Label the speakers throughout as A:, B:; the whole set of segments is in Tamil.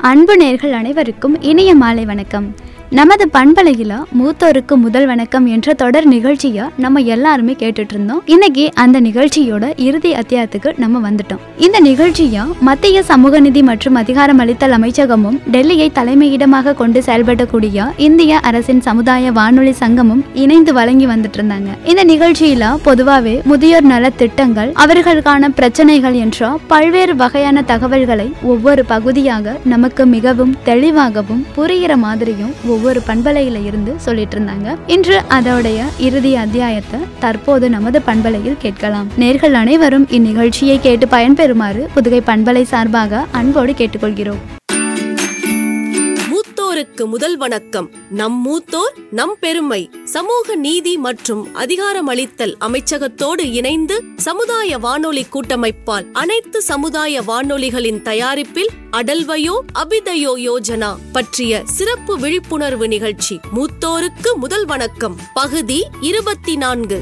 A: அன்பு நேயர்கள் அனைவருக்கும் இனிய மாலை வணக்கம். நமது பண்பலையில மூத்தோருக்கு முதல் வணக்கம் என்ற தொடர் நிகழ்ச்சியை நம்ம எல்லாருமே கேட்டுட்டு இருந்தோம். இன்னைக்கு அந்த நிகழ்ச்சியோட இறுதி அத்தியாயத்துக்கு நம்ம வந்துட்டோம். இந்த நிகழ்ச்சியை மத்திய சமூக நிதி மற்றும் அதிகாரமளித்தல் அமைச்சகமும் டெல்லியை தலைமையிடமாக கொண்டு செயல்படக்கூடிய இந்திய அரசின் சமுதாய வானொலி சங்கமும் இணைந்து வழங்கி வந்துட்டு இருந்தாங்க. இந்த நிகழ்ச்சியில பொதுவாகவே முதியோர் நல திட்டங்கள், அவர்களுக்கான பிரச்சனைகள் என்ற பல்வேறு வகையான தகவல்களை ஒவ்வொரு பகுதியாக நமக்கு மிகவும் தெளிவாகவும் புரிகிற மாதிரியும் ஒவ்வொரு பண்பலையில இருந்து சொல்லிட்டு இருந்தாங்க. இன்று அதோடைய இறுதி அத்தியாயத்தை தற்போது நமது பண்பலையில் கேட்கலாம். நேர்கள் அனைவரும் இந்நிகழ்ச்சியை கேட்டு பயன்பெறுமாறு புதுகை பண்பலை சார்பாக அன்போடு கேட்டுக்கொள்கிறோம்.
B: மூத்தோருக்கு முதல் வணக்கம். நம் மூத்தோர் நம் பெருமை. சமூக நீதி மற்றும் அதிகாரமளித்தல் அமைச்சகத்தோடு இணைந்து சமுதாய வானொலி கூட்டமைப்பால் அனைத்து சமுதாய வானொலிகளின் தயாரிப்பில் அடல்வயோ அபிதயோ யோஜனா பற்றிய சிறப்பு விழிப்புணர்வு நிகழ்ச்சி மூத்தோருக்கு முதல் வணக்கம் பகுதி 24.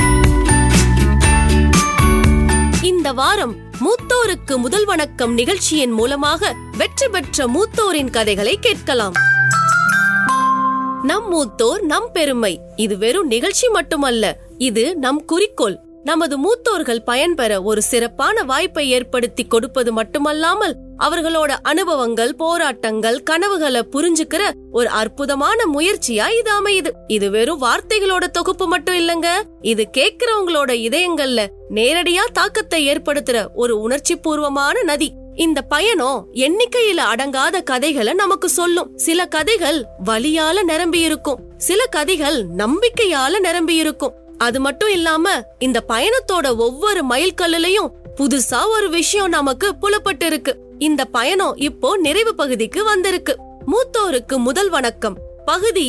B: இந்த வாரம் மூத்தோருக்கு முதல் வணக்கம் நிகழ்ச்சியின் மூலமாக வெற்றி பெற்ற மூத்தோரின் கதைகளை கேட்கலாம். நம் மூத்தோர் நம் பெருமை. இது வெறும் நிகழ்ச்சி மட்டுமல்ல, இது நம் குறிக்கோள். நமது மூத்தோர்கள் பயன்பெற ஒரு சிறப்பான வாய்ப்பை ஏற்படுத்தி கொடுப்பது மட்டுமல்லாமல் அவர்களோட அனுபவங்கள், போராட்டங்கள், கனவுகளை புரிஞ்சுக்கிற ஒரு அற்புதமான முயற்சியா இது அமையுது. இது வெறும் வார்த்தைகளோட தொகுப்பு மட்டும் இல்லங்க, இது கேட்கிறவங்களோட இதயங்கள்ல நேரடியா தாக்கத்தை ஏற்படுத்துற ஒரு உணர்ச்சி பூர்வமான நதி. இந்த பயணம் எண்ணிக்கையில அடங்காத கதைகளை நமக்கு சொல்லும். சில கதைகள் வலியால நிரம்பி இருக்கும், சில கதைகள் நம்பிக்கையால நிரம்பி இருக்கும். அது மட்டும் இல்லாம இந்த பயணத்தோட ஒவ்வொரு மைல்கல்லையும் புதுசா ஒரு விஷயம் நமக்கு புலப்பட்டு இருக்கு. இந்த பயணம் இப்போ நிறைவு பகுதிக்கு வந்திருக்கு. மூத்தோருக்கு முதல் வணக்கம் பகுதி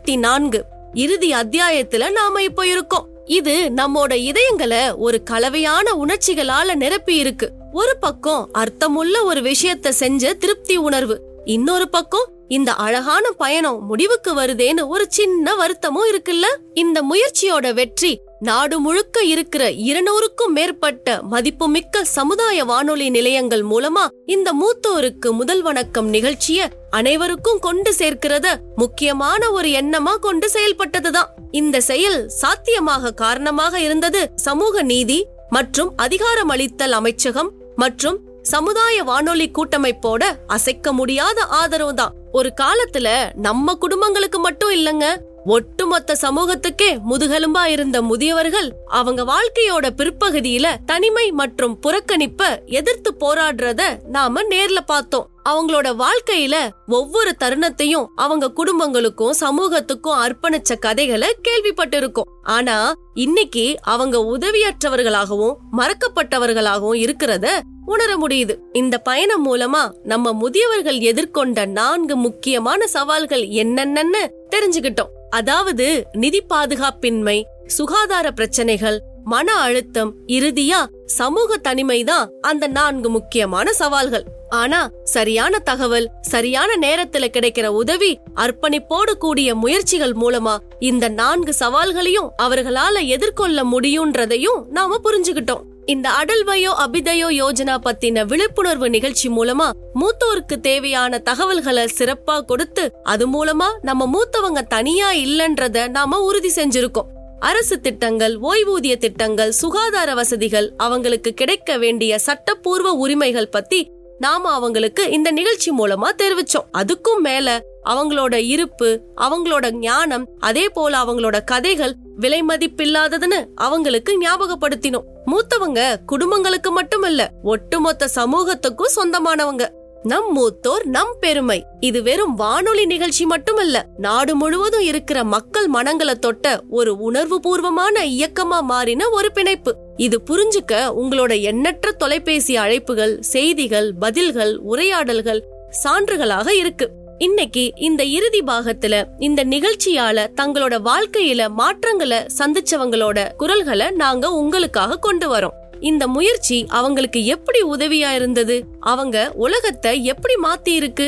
B: 24 இறுதி அத்தியாயத்துல நாம இப்போ இருக்கோம். இது நம்மோட இதயங்களை ஒரு கலவையான உணர்ச்சிகளால நிரப்பி இருக்கு. ஒரு பக்கம் அர்த்தமுள்ள ஒரு விஷயத்த செஞ்ச திருப்தி உணர்வு, இன்னொரு பக்கம் இந்த அழகான பயணம் முடிவுக்கு வருதேன்னு ஒரு சின்ன வருத்தமும் இருக்குல்ல. இந்த முயற்சியோட வெற்றி நாடு முழுக்க இருக்கிற 200க்கும் மேற்பட்ட மதிப்புமிக்க சமுதாய வானொலி நிலையங்கள் மூலமா இந்த மூத்தோருக்கு முதல் வணக்கம் நிகழ்ச்சிய அனைவருக்கும் கொண்டு சேர்க்கிறத முக்கியமான ஒரு எண்ணமா கொண்டு செயல்பட்டதுதான். இந்த செயல் சாத்தியமாக காரணமாக இருந்தது சமூக நீதி மற்றும் அதிகாரமளித்தல் அமைச்சகம் மற்றும் சமுதாய வானொலி கூட்டமைப்போட அசைக்க முடியாத ஆதரவு தான். ஒரு காலத்துல நம்ம குடும்பங்களுக்கு மட்டும் இல்லங்க, ஒட்டுமொத்த சமூகத்துக்கே முதுகெலும்பா இருந்த முதியவர்கள் அவங்க வாழ்க்கையோட பிற்பகுதியில தனிமை மற்றும் புறக்கணிப்ப எதிர்த்து போராடுறத நாம நேர்ல பார்த்தோம். அவங்களோட வாழ்க்கையில ஒவ்வொரு தருணத்தையும் அவங்க குடும்பங்களுக்கும் சமூகத்துக்கும் அர்ப்பணிச்ச கதைகளை கேள்விப்பட்டு இருக்கோம். ஆனா இன்னைக்கு அவங்க உதவியற்றவர்களாகவும் மறக்கப்பட்டவர்களாகவும் இருக்கிறத உணர முடியுது. இந்த பயணம் மூலமா நம்ம முதியவர்கள் எதிர்கொண்ட 4 முக்கியமான சவால்கள் என்னென்னு தெரிஞ்சுக்கிட்டோம். அதாவது நிதி பாதுகாப்பின்மை, சுகாதார பிரச்சனைகள், மன அழுத்தம், இறுதியா சமூக தனிமைதான் அந்த 4 முக்கியமான சவால்கள். ஆனா சரியான தகவல், சரியான நேரத்துல கிடைக்கிற உதவி, அர்ப்பணிப்போடு கூடிய முயற்சிகள் மூலமா இந்த 4 சவால்களையும் அவர்களால எதிர்கொள்ள முடியும்ன்றதையும் நாம புரிஞ்சுக்கிட்டோம். இந்த அடல்வயோ அபிதயோ யோஜனா பத்தின விழிப்புணர்வு நிகழ்ச்சி மூலமா மூத்தோருக்கு தேவையான தகவல்களை சிறப்பா கொடுத்து அது மூலமா நம்ம மூத்தவங்க தனியா இல்லன்றத நாம உறுதி செஞ்சிருக்கோம். அரசு திட்டங்கள், ஓய்வூதிய திட்டங்கள், சுகாதார வசதிகள், அவங்களுக்கு கிடைக்க வேண்டிய சட்டப்பூர்வ உரிமைகள் பத்தி நாம அவங்களுக்கு இந்த நிகழ்ச்சி மூலமா தெரிவிச்சோம். அதுக்கும் மேல அவங்களோட இருப்பு, அவங்களோட ஞானம், அதே போல அவங்களோட கதைகள் விலை மதிப்பில்லாததுன்னு அவங்களுக்கு ஞாபகப்படுத்தினோம். மூத்தவங்க குடும்பங்களுக்கு மட்டுமல்ல, ஒட்டுமொத்த சமூகத்துக்கும் சொந்தமானவங்க. நம் மூத்தோர் நம் பெருமை. இது வெறும் வானொலி நிகழ்ச்சி மட்டுமல்ல, நாடு முழுவதும் இருக்கிற மக்கள் மனங்களை தொட்ட ஒரு உணர்வு பூர்வமான இயக்கமா மாறின ஒரு பிணைப்பு. இது புரிஞ்சுக்க உங்களோட எண்ணற்ற தொலைபேசி அழைப்புகள், செய்திகள், பதில்கள், உரையாடல்கள் சான்றுகளாக இருக்கு. இன்னைக்கு இந்த இறுதி பாகத்துல இந்த நிகழ்ச்சியால தங்களோட வாழ்க்கையில மாற்றங்களை சந்திச்சவங்களோட குரல்களை நாங்க உங்களுக்காக கொண்டு வரோம். இந்த முயற்சி அவங்களுக்கு எப்படி உதவியா இருந்தது, அவங்க உலகத்தை எப்படி மாத்தி இருக்கு,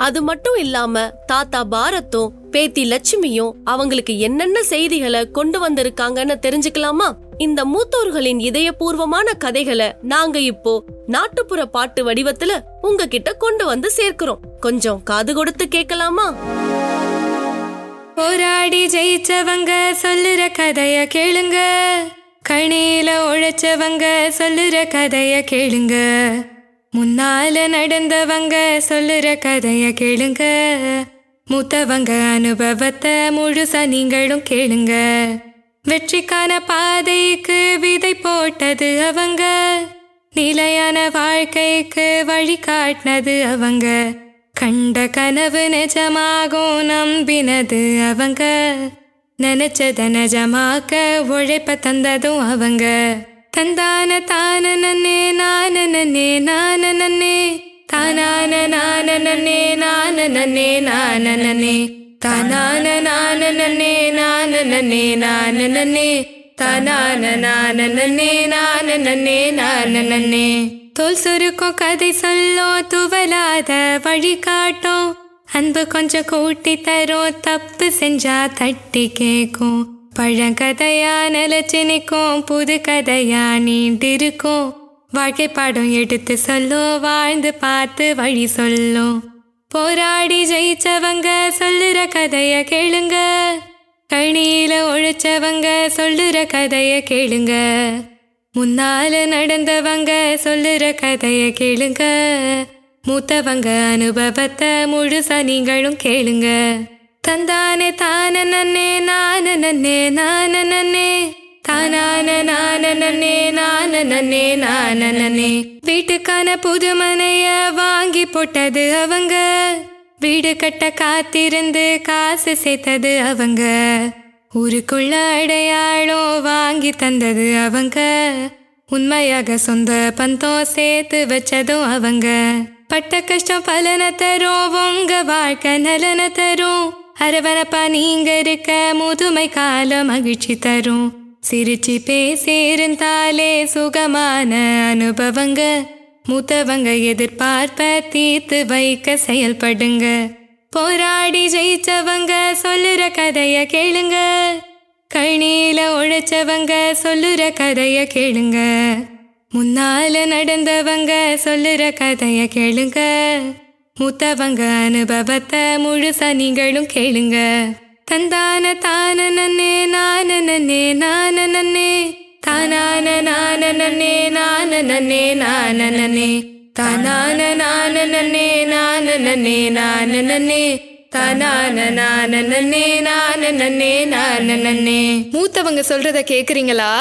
B: அது மட்டும் இல்லாம தாத்தா பாரத்தும் பேத்தி லட்சுமியும் அவங்களுக்கு என்னென்ன செய்திகளை கொண்டு வந்திருக்காங்கன்னு தெரிஞ்சுக்கலாமா? இந்த மூத்தோர்களின் இதயபூர்வமான கதைகளை நாங்க இப்போ நாட்டுப்புற பாட்டு வடிவத்துல உங்ககிட்ட கொண்டு வந்து சேர்க்கிறோம். கொஞ்சம் காது கொடுத்து கேட்கலாமா?
C: போராடி ஜெயிச்சவங்க சொல்லுற கதைய கேளுங்க, கணியில உழைச்சவங்க சொல்லுற கதைய கேளுங்க, முன்னால நடந்தவங்க சொல்லுற கதைய கேளுங்க, மூத்தவங்க அனுபவத்தை முழுசா நீங்களும் கேளுங்க. வெற்றிக்கான பாதைக்கு விதை போட்டது அவங்க, நிலையான வாழ்க்கைக்கு வழி காட்டினது அவங்க, கண்ட கனவு நிஜமாகும் நம்பினது அவங்க, நினைச்சத நிஜமாக்க உழைப்ப தந்ததும் அவங்க. தந்தான தான நன்னே நான நன்னே நான நன்னே தானான நான நன்னே நான நன்னே நான நன்னே தானான நான நன்னே நான நன்னே நான நன்னே தானான நான நன்னே நான நன்னே நான நன்னே. தோல் சுருக்கும் கதை சொல்லும் துவலாத வழி காட்டும், அன்பு கொஞ்சம் கூட்டி தரும் தப்பு செஞ்சா தட்டி கேக்கும், பழங்கதையா நிலச்சி நிற்கும் புது கதையா நீண்டிருக்கும், வாழ்க்கை பாடம் எடுத்து சொல்லும் வாழ்ந்து பார்த்து வழி சொல்லும். போராடி ஜெயிச்சவங்க சொல்லுற கதைய கேளுங்க, கணியில உழைச்சவங்க சொல்லுற கதைய கேளுங்க, முன்னால நடந்தவங்க சொல்லுற கதைய கேளுங்க, மூத்தவங்க அனுபவத்தை முழுசா நீங்களும் கேளுங்க. தந்தானே தான நன்னே நான நன்னே நான நன்னே தானான நான நன்னே நான நன்னே நான நன்னே. வீட்டுக்கான புது மனைய வாங்கி போட்டது அவங்க, வீடு கட்ட காத்திருந்து காசு சேர்த்தது அவங்க, ஊருக்குள்ள அடையாளம் வாங்கி தந்தது அவங்க, உண்மையாக சொந்த பந்தம் சேர்த்து வச்சதும் அவங்க. பட்ட கஷ்டம் பலனை தரும் உங்க வாழ்க்கை நலனை தரும், அரவணப்பா நீங்க இருக்க முதுமை கால மகிழ்ச்சி தரும், சிரிச்சு பேசி இருந்தாலே சுகமான அனுபவங்க, மூத்தவங்க எதிர்பார்ப்ப தீர்த்து வைக்க செயல்படுங்க. போராடி ஜெயிச்சவங்க சொல்லுற கதைய கேளுங்க, கணியில உழைச்சவங்க சொல்லுற கதைய கேளுங்க, முன்னால நடந்தவங்க சொல்லுற கதைய கேளுங்க, மூத்தவங்க அனுபவத்தை முழுசா நீங்களும் கேளுங்க. தந்தான தான நன்னே நான நன்னே நான நன்னே தானான நான நன்னே நான நன்னே நான நன்னே தானான நான நன்னே நான நன்னே நான நன்னே தானான நான நன்னே நான நன்னே நான நன்னே. மூத்தவங்க சொல்றத கேக்குறீங்களா?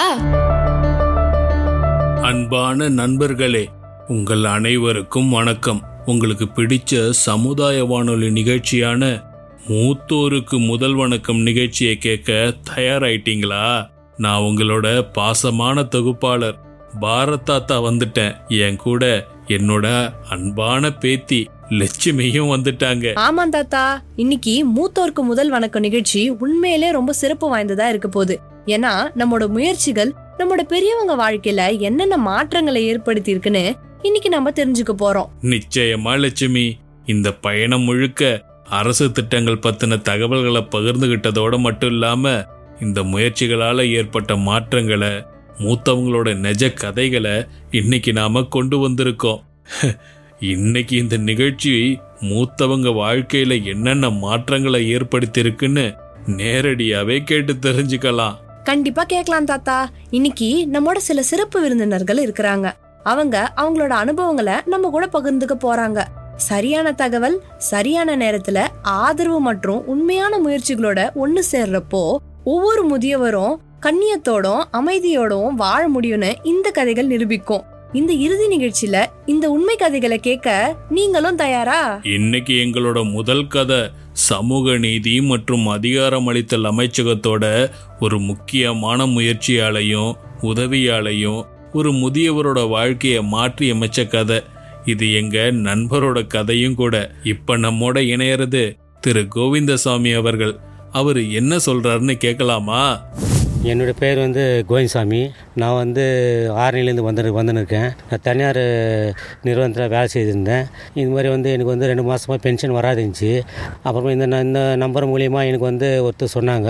D: அன்பான நண்பர்களே, உங்கள் அனைவருக்கும் வணக்கம். உங்களுக்கு பிடிச்ச சமுதாய வானொலி நிகழ்ச்சியான மூத்தோருக்கு முதல் வணக்கம் நிகழ்ச்சியை கேட்க தயாராயிட்டீங்களா? நான் உங்களோட பாசமான தொகுப்பாளர் பாரத் தாத்தா வந்துட்டேன். என் கூட என்னோட அன்பான பேத்தி லட்சுமியும் வந்துட்டாங்க.
B: ஆமா தாத்தா, இன்னைக்கு மூத்தோருக்கு முதல் வணக்கம் நிகழ்ச்சி உண்மையிலே ரொம்ப சிறப்பு வாய்ந்ததா இருக்க போகுது. ஏன்னா நம்மளோட முயற்சிகள் நம்மளோட பெரியவங்க வாழ்க்கையில என்னென்ன மாற்றங்களை ஏற்படுத்தி இருக்குன்னு இன்னைக்கு நம்ம தெரிஞ்சுக்க போறோம்.
D: நிச்சயமா லட்சுமி, இந்த பயணம் முழுக்க அரசு திட்டங்கள் பத்தின தகவல்களை பகிர்ந்துகிட்டதோட மட்டும் இல்லாம இந்த முயற்சிகளால ஏற்பட்ட மாற்றங்களை, மூத்தவங்களோட நிஜ கதைகளை இன்னைக்கு நாம கொண்டு வந்திருக்கோம். இன்னைக்கு இந்த நிகழ்ச்சி மூத்தவங்க வாழ்க்கையில என்னென்ன மாற்றங்களை ஏற்படுத்தி இருக்குன்னு நேரடியாவே கேட்டு தெரிஞ்சுக்கலாம்.
B: கண்டிப்பா கேட்கலாம் தாத்தா. இன்னைக்கு நம்மோட சில சிறப்பு விருந்தினர்கள் இருக்கிறாங்க. அவங்க அவங்களோட அனுபவங்களை நம்ம கூட பகிர்ந்துக்க போறாங்க. சரியான தகவல் சரியான நேரத்துல ஆதரவு மற்றும் உண்மையான முயற்சிகளோட ஒண்ணு சேர்றப்போ ஒவ்வொரு முதியவரும் கண்ணியத்தோடும் அமைதியோடும் வாழ முடியும்னு இந்த கதைகள் நிரூபிக்கும். இந்த இறுதி நிகழ்ச்சியில இந்த உண்மை கதைகளை கேட்க நீங்களும் தயாரா?
D: இன்னைக்கு எங்களோட முதல் கதை சமூக நீதி மற்றும் அதிகாரமளித்தல் அமைச்சகத்தோட ஒரு முக்கியமான முயற்சியாலையும் உதவியாலையும் ஒரு முதியவரோட வாழ்க்கையை மாற்றி அமைச்ச கதை. இது எங்க நண்பரோட கதையும் கூட. இப்ப நம்மோட இணையறது திரு கோவிந்தசாமி அவர்கள். அவர் என்ன சொல்றாருன்னு கேட்கலாமா?
E: என்னோட பேர் கோவிந்தசாமி. நான் வந்து ஆரணிலேருந்து வந்துன்னு இருக்கேன். நான் தனியார் நிறுவனத்தில் வேலை செய்திருந்தேன். இது மாதிரி வந்து எனக்கு வந்து 2 மாதமாக பென்ஷன் வராதுந்துச்சு. அப்புறமா இந்த நம்பர் மூலிமா எனக்கு வந்து ஒருத்தர் சொன்னாங்க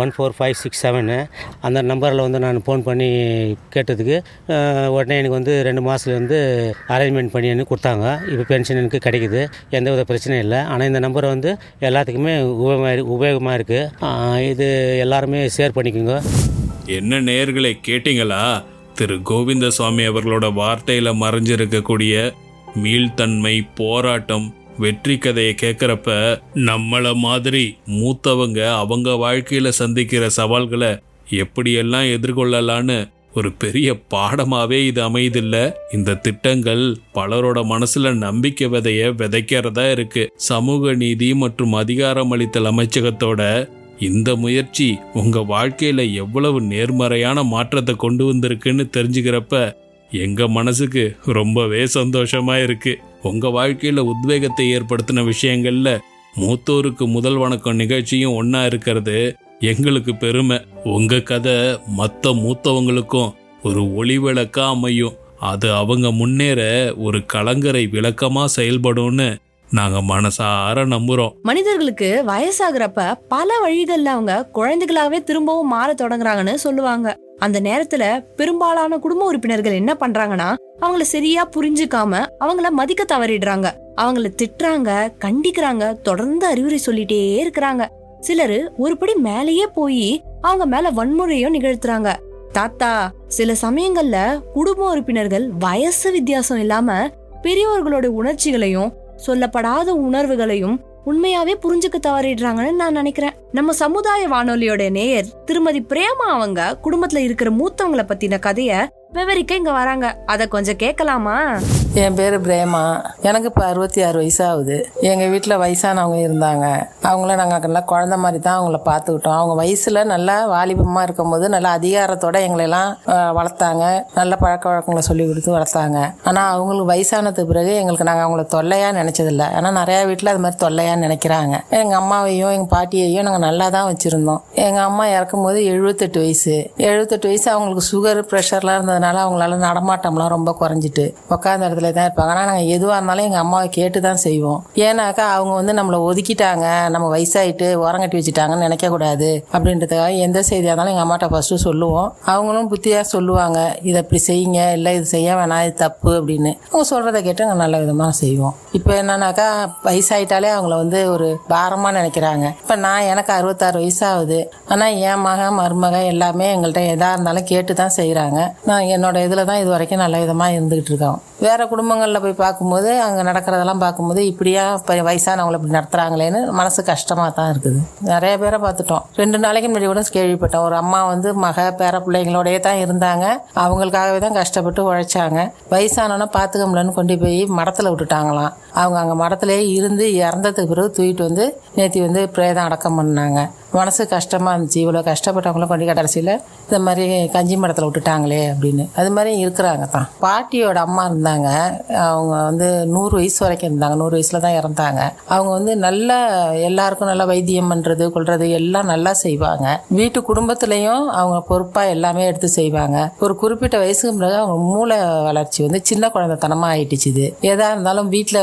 E: 14567. அந்த நம்பரில் வந்து நான் ஃபோன் பண்ணி கேட்டதுக்கு உடனே எனக்கு வந்து 2 மாதத்துலேருந்து அரேஞ்ச்மெண்ட் பண்ணி எனக்கு கொடுத்தாங்க. இப்போ பென்ஷன் எனக்கு கிடைக்குது, எந்த வித பிரச்சனையும் இல்லை. ஆனால் இந்த நம்பர் வந்து எல்லாத்துக்குமே உபயோகமாக இருக்குது. இது எல்லாருமே ஷேர் பண்ணிக்கோங்க.
D: என்ன நேயர்களை கேட்டீங்களா? திரு கோவிந்தசாமி அவர்களோட வார்த்தையில மறைஞ்சிருக்கக்கூடிய மீள்தன்மை, போராட்டம், வெற்றி கதையை கேட்குறப்ப நம்மள மாதிரி மூத்தவங்க அவங்க வாழ்க்கையில சந்திக்கிற சவால்களை எப்படியெல்லாம் எதிர்கொள்ளலான்னு ஒரு பெரிய பாடமாவே இது அமைதில்ல. இந்த திட்டங்கள் பலரோட மனசுல நம்பிக்கை விதைக்கிறதா இருக்கு. சமூக நீதி மற்றும் அதிகாரமளித்தல் அமைச்சகத்தோட இந்த முயற்சி உங்க வாழ்க்கையில எவ்வளவு நேர்மறையான மாற்றத்தை கொண்டு வந்திருக்குன்னு தெரிஞ்சுக்கிறப்ப எங்க மனசுக்கு ரொம்பவே சந்தோஷமா இருக்கு. உங்க வாழ்க்கையில உத்வேகத்தை ஏற்படுத்தின விஷயங்கள்ல மூத்தோருக்கு முதல் வணக்கம் நிகழ்ச்சியும் ஒன்னா இருக்கிறது எங்களுக்கு பெருமை. உங்க கதை மற்ற மூத்தவங்களுக்கும் ஒரு ஒளி விளக்கா அமையும். அது அவங்க முன்னேற ஒரு கலங்கரை விளக்கமா செயல்படும்னு நாங்க மனசார நம்புறோம்.
F: மனிதர்களுக்கு வயசாகிறப்ப பல வழிகள்ல அவங்க குழந்தைகளாவே திரும்பவும் மாற தொடங்குறாங்கன்னு சொல்லுவாங்க. அந்த நேரத்துல பெரும்பாலான குடும்ப உறுப்பினர்கள் என்ன பண்றாங்கன்னா, அவங்கள சரியா புரிஞ்சுக்காம அவங்கள மதிக்க தவறிடுறாங்க. அவங்கள திட்டுறாங்க, கண்டிக்கிறாங்க, தொடர்ந்து அறிவுரை சொல்லிட்டே இருக்கிறாங்க. சிலரு ஒருபடி மேலேயே போய் அவங்க மேல வன்முறையும் நிகழ்த்துறாங்க. தாத்தா, சில சமயங்கள்ல குடும்ப உறுப்பினர்கள் வயசு வித்தியாசம் இல்லாம பெரியவர்களோட உணர்ச்சிகளையும் சொல்லப்படாத உணர்வுகளையும் உண்மையாவே புரிஞ்சுக்க தவறிடுறாங்கன்னு நான் நினைக்கிறேன். நம்ம சமுதாய வானொலியோட நேயர் திருமதி பிரேமா அவங்க குடும்பத்துல இருக்கிற மூத்தவங்களை பத்தின கதைய விவரிக்க இங்க வராங்க. அத கொஞ்சம் கேட்கலாமா?
G: என் பேரு பிரேமா. எனக்கு இப்ப 66 வயசாகுது. எங்க வீட்டுல வயசானவங்க இருந்தாங்க. அவங்கள நாங்க நல்லா குழந்தை மாதிரி தான் அவங்கள பாத்துக்கிட்டோம். அவங்க வயசுல நல்லா வாலிபமா இருக்கும் போது நல்லா அதிகாரத்தோட எங்களை எல்லாம் வளர்த்தாங்க. நல்ல பழக்க வழக்கங்களை சொல்லி கொடுத்து வளர்த்தாங்க. ஆனா அவங்களுக்கு வயசானதுக்கு பிறகு எங்களுக்கு நாங்க அவங்கள தொல்லையா நினைச்சதில்லை. ஆனா நிறைய வீட்டுல அது மாதிரி தொல்லையா நினைக்கிறாங்க. எங்க அம்மாவையும் எங்க பாட்டியையும் நாங்க நல்லா தான் வச்சிருந்தோம். எங்க அம்மா இறக்கும் போது 78 வயசு. 78 வயசு. அவங்களுக்கு சுகர், பிரஷர்லாம் இருந்ததுனால அவங்களால நடமாட்டம்லாம் ரொம்ப குறைஞ்சிட்டு உட்காந்த இடத்துல தான் இருப்பாங்க. ஆனா நாங்க எதுவா இருந்தாலும் எங்க அம்மாவை கேட்டு தான் செய்வோம். ஏன்னாக்கா அவங்க வந்து நம்மளை ஒதுக்கிட்டாங்க, நம்ம வயசாயிட்டு ஓரங்கட்டி வச்சுட்டாங்கன்னு நினைக்க கூடாது அப்படின்றதுக்காக எந்த செய்தியா இருந்தாலும் எங்க அம்மாட்ட ஃபர்ஸ்ட் சொல்லுவோம். அவங்களும் புத்தியா சொல்லுவாங்க, இதை இப்படி செய்யுங்க, இல்லை இது செய்ய வேணாம், இது தப்பு அப்படின்னு. அவங்க சொல்றதை கேட்டு நாங்கள் நல்ல விதமா செய்வோம். இப்போ என்னன்னாக்கா வயசாயிட்டாலே அவங்கள வந்து ஒரு பாரமா நினைக்கிறாங்க. இப்ப நான் எனக்கு 66 வயசாகுது. ஆனா என் மகன் மருமக எல்லாமே எங்கள்கிட்ட எதா இருந்தாலும் கேட்டு தான் செய்யறாங்க. நான் என்னோட இதுல தான் இது வரைக்கும் நல்ல விதமா இருந்துகிட்டு இருக்கோம். வேற குடும்பங்கள்ல போய் பார்க்கும்போது அங்க நடக்கிறதெல்லாம் பார்க்கும்போது இப்படியா வயசானவங்களை இப்படி நடத்துறாங்களேன்னு மனசு கஷ்டமா தான் இருக்குது. நிறைய பேரை பார்த்துட்டோம். 2 நாளைக்கு முன்னாடி கூட கேள்விப்பட்டோம். ஒரு அம்மா வந்து மக பேர பிள்ளைங்களோடய தான் இருந்தாங்க. அவங்களுக்காகவே தான் கஷ்டப்பட்டு உழைச்சாங்க. வயசானவன பாத்துக்க முடியலன்னு கொண்டு போய் மடத்துல விட்டுட்டாங்களாம். அவங்க அங்க மடத்திலேயே இருந்து இறந்ததுக்கு பிறகு தூக்கிட்டு வந்து நேத்தி வந்து பிரேதம் அடக்கம் பண்ணாங்க. மனசு கஷ்டமா இருந்துச்சு. இவ்வளவு கஷ்டப்பட்டவங்களும் கொண்டு கடைசியில இந்த மாதிரி கஞ்சி மடத்துல விட்டுட்டாங்களே அப்படின்னு. அது மாதிரி இருக்கிறாங்க தான். பாட்டியோட அம்மா இருந்தாங்க. அவங்க வந்து 100 வயசு வரைக்கும் இருந்தாங்க. 100 வயசுல தான் இறந்தாங்க. அவங்க வந்து நல்ல எல்லாருக்கும் நல்லா வைத்தியம் பண்றது கொள்றது எல்லாம் நல்லா செய்வாங்க. வீட்டு குடும்பத்திலையும் அவங்க பொறுப்பா எல்லாமே எடுத்து செய்வாங்க. ஒரு குறிப்பிட்ட வயசுக்கு பிறகு அவங்க மூளை வளர்ச்சி வந்து சின்ன குழந்தைத்தனமா ஆயிட்டுச்சு. எதா இருந்தாலும் வீட்டுல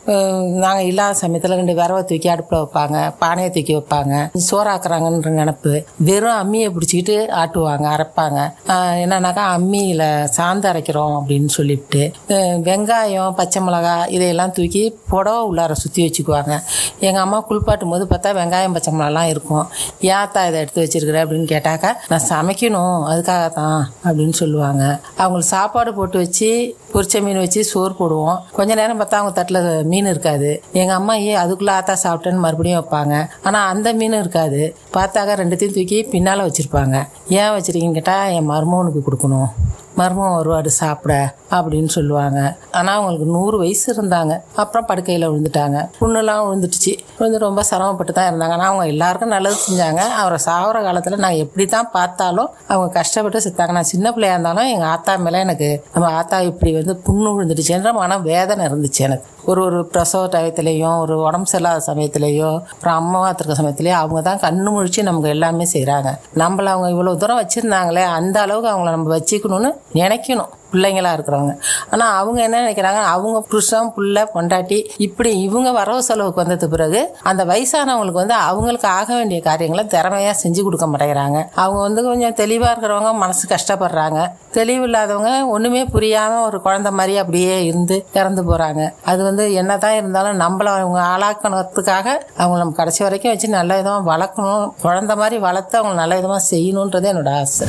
G: நாங்க இல்லாத சமயத்துல 2 விரவை தூக்கி அடுப்புல வைப்பாங்க, பானையை தூக்கி வைப்பாங்க, சோறாக்குறாங்கன்ற நினைப்பு. வெறும் அம்மியை பிடிச்சிக்கிட்டு ஆட்டுவாங்க, அரைப்பாங்க. என்னன்னாக்கா அம்மியில சாந்து அரைக்கிறோம் அப்படின்னு சொல்லிட்டு வெங்காயம், பச்சை மிளகாய் இதையெல்லாம் தூக்கி புடவை உள்ளார சுத்தி வச்சுக்குவாங்க. எங்க அம்மா குளிப்பாட்டும் போது பார்த்தா வெங்காயம், பச்சை மிளகாலாம் இருக்கும். ஏத்தா இதை எடுத்து வச்சிருக்கிற அப்படின்னு கேட்டாக்கா, நான் சமைக்கணும் அதுக்காகத்தான் அப்படின்னு சொல்லுவாங்க. அவங்களுக்கு சாப்பாடு போட்டு வச்சு பொரிச்ச மீன் வச்சு சோறு போடுவோம். கொஞ்ச நேரம் பார்த்தா அவங்க தட்டுல மீன் இருக்காது. எங்க அம்மா அதுக்குள்ள ஆத்தா சாப்பிட்டேன்னு மறுபடியும் வைப்பாங்க. ஆனா அந்த மீன் இருக்காது. பார்த்தாக்கா 2த்தையும் தூக்கி பின்னால வச்சிருப்பாங்க. ஏன் வச்சிருக்கீங்கன்னு கேட்டா, என் மருமகனுக்கு கொடுக்கணும், மருமகன் வருவாடு சாப்பிட அப்படின்னு சொல்லுவாங்க. ஆனா அவங்களுக்கு 100 வயசு இருந்தாங்க. அப்புறம் படுக்கையில விழுந்துட்டாங்க. புண்ணெல்லாம் விழுந்துட்டுச்சு. விழுந்து ரொம்ப சிரமப்பட்டு தான் இருந்தாங்க. ஆனா அவங்க எல்லாருக்கும் நல்லது செஞ்சாங்க. அவரை சாகுற காலத்துல நான் எப்படித்தான் பார்த்தாலும் அவங்க கஷ்டப்பட்டு செத்தாங்க. நான் சின்ன பிள்ளையா இருந்தாலும் எங்க ஆத்தா மேல எனக்கு நம்ம ஆத்தா இப்படி வந்து புண்ணு விழுந்துடுச்சுன்ற மன வேதனை இருந்துச்சு எனக்கு. ஒரு பிரசவ டயத்துலேயும் ஒரு உடம்பு சரியில்லாத சமயத்துலேயும் அப்புறம் அம்மாவா இருக்க சமயத்துலேயும் அவங்க தான் கண்ணு முழிச்சு நமக்கு எல்லாமே செய்கிறாங்க. நம்மளை அவங்க இவ்வளோ தூரம் வச்சுருந்தாங்களே, அந்த அளவுக்கு அவங்கள நம்ம வச்சுக்கணும்னு நினைக்கணும் பிள்ளைங்களா இருக்கிறவங்க. ஆனால் அவங்க என்ன நினைக்கிறாங்க, அவங்க புருஷன் புள்ள பொண்டாட்டி இப்படி இவங்க வரவு செலவுக்கு வந்தது பிறகு அந்த வயசானவங்களுக்கு வந்து அவங்களுக்கு ஆக வேண்டிய காரியங்களை திறமையாக செஞ்சு கொடுக்க மாட்டேங்கிறாங்க. அவங்க வந்து கொஞ்சம் தெளிவாக இருக்கிறவங்க மனசு கஷ்டப்படுறாங்க, தெளிவு இல்லாதவங்க ஒன்றுமே புரியாமல் ஒரு குழந்தை மாதிரி அப்படியே இருந்து இறந்து போகிறாங்க. அது வந்து என்னதான் இருந்தாலும் நம்மள அவங்க ஆளாக்கணுறதுக்காக அவங்க நம்ம கடைசி வரைக்கும் வச்சு நல்ல விதமாக வளர்க்கணும், குழந்தை மாதிரி வளர்த்து அவங்க நல்ல விதமாக செய்யணுன்றது என்னோட ஆசை.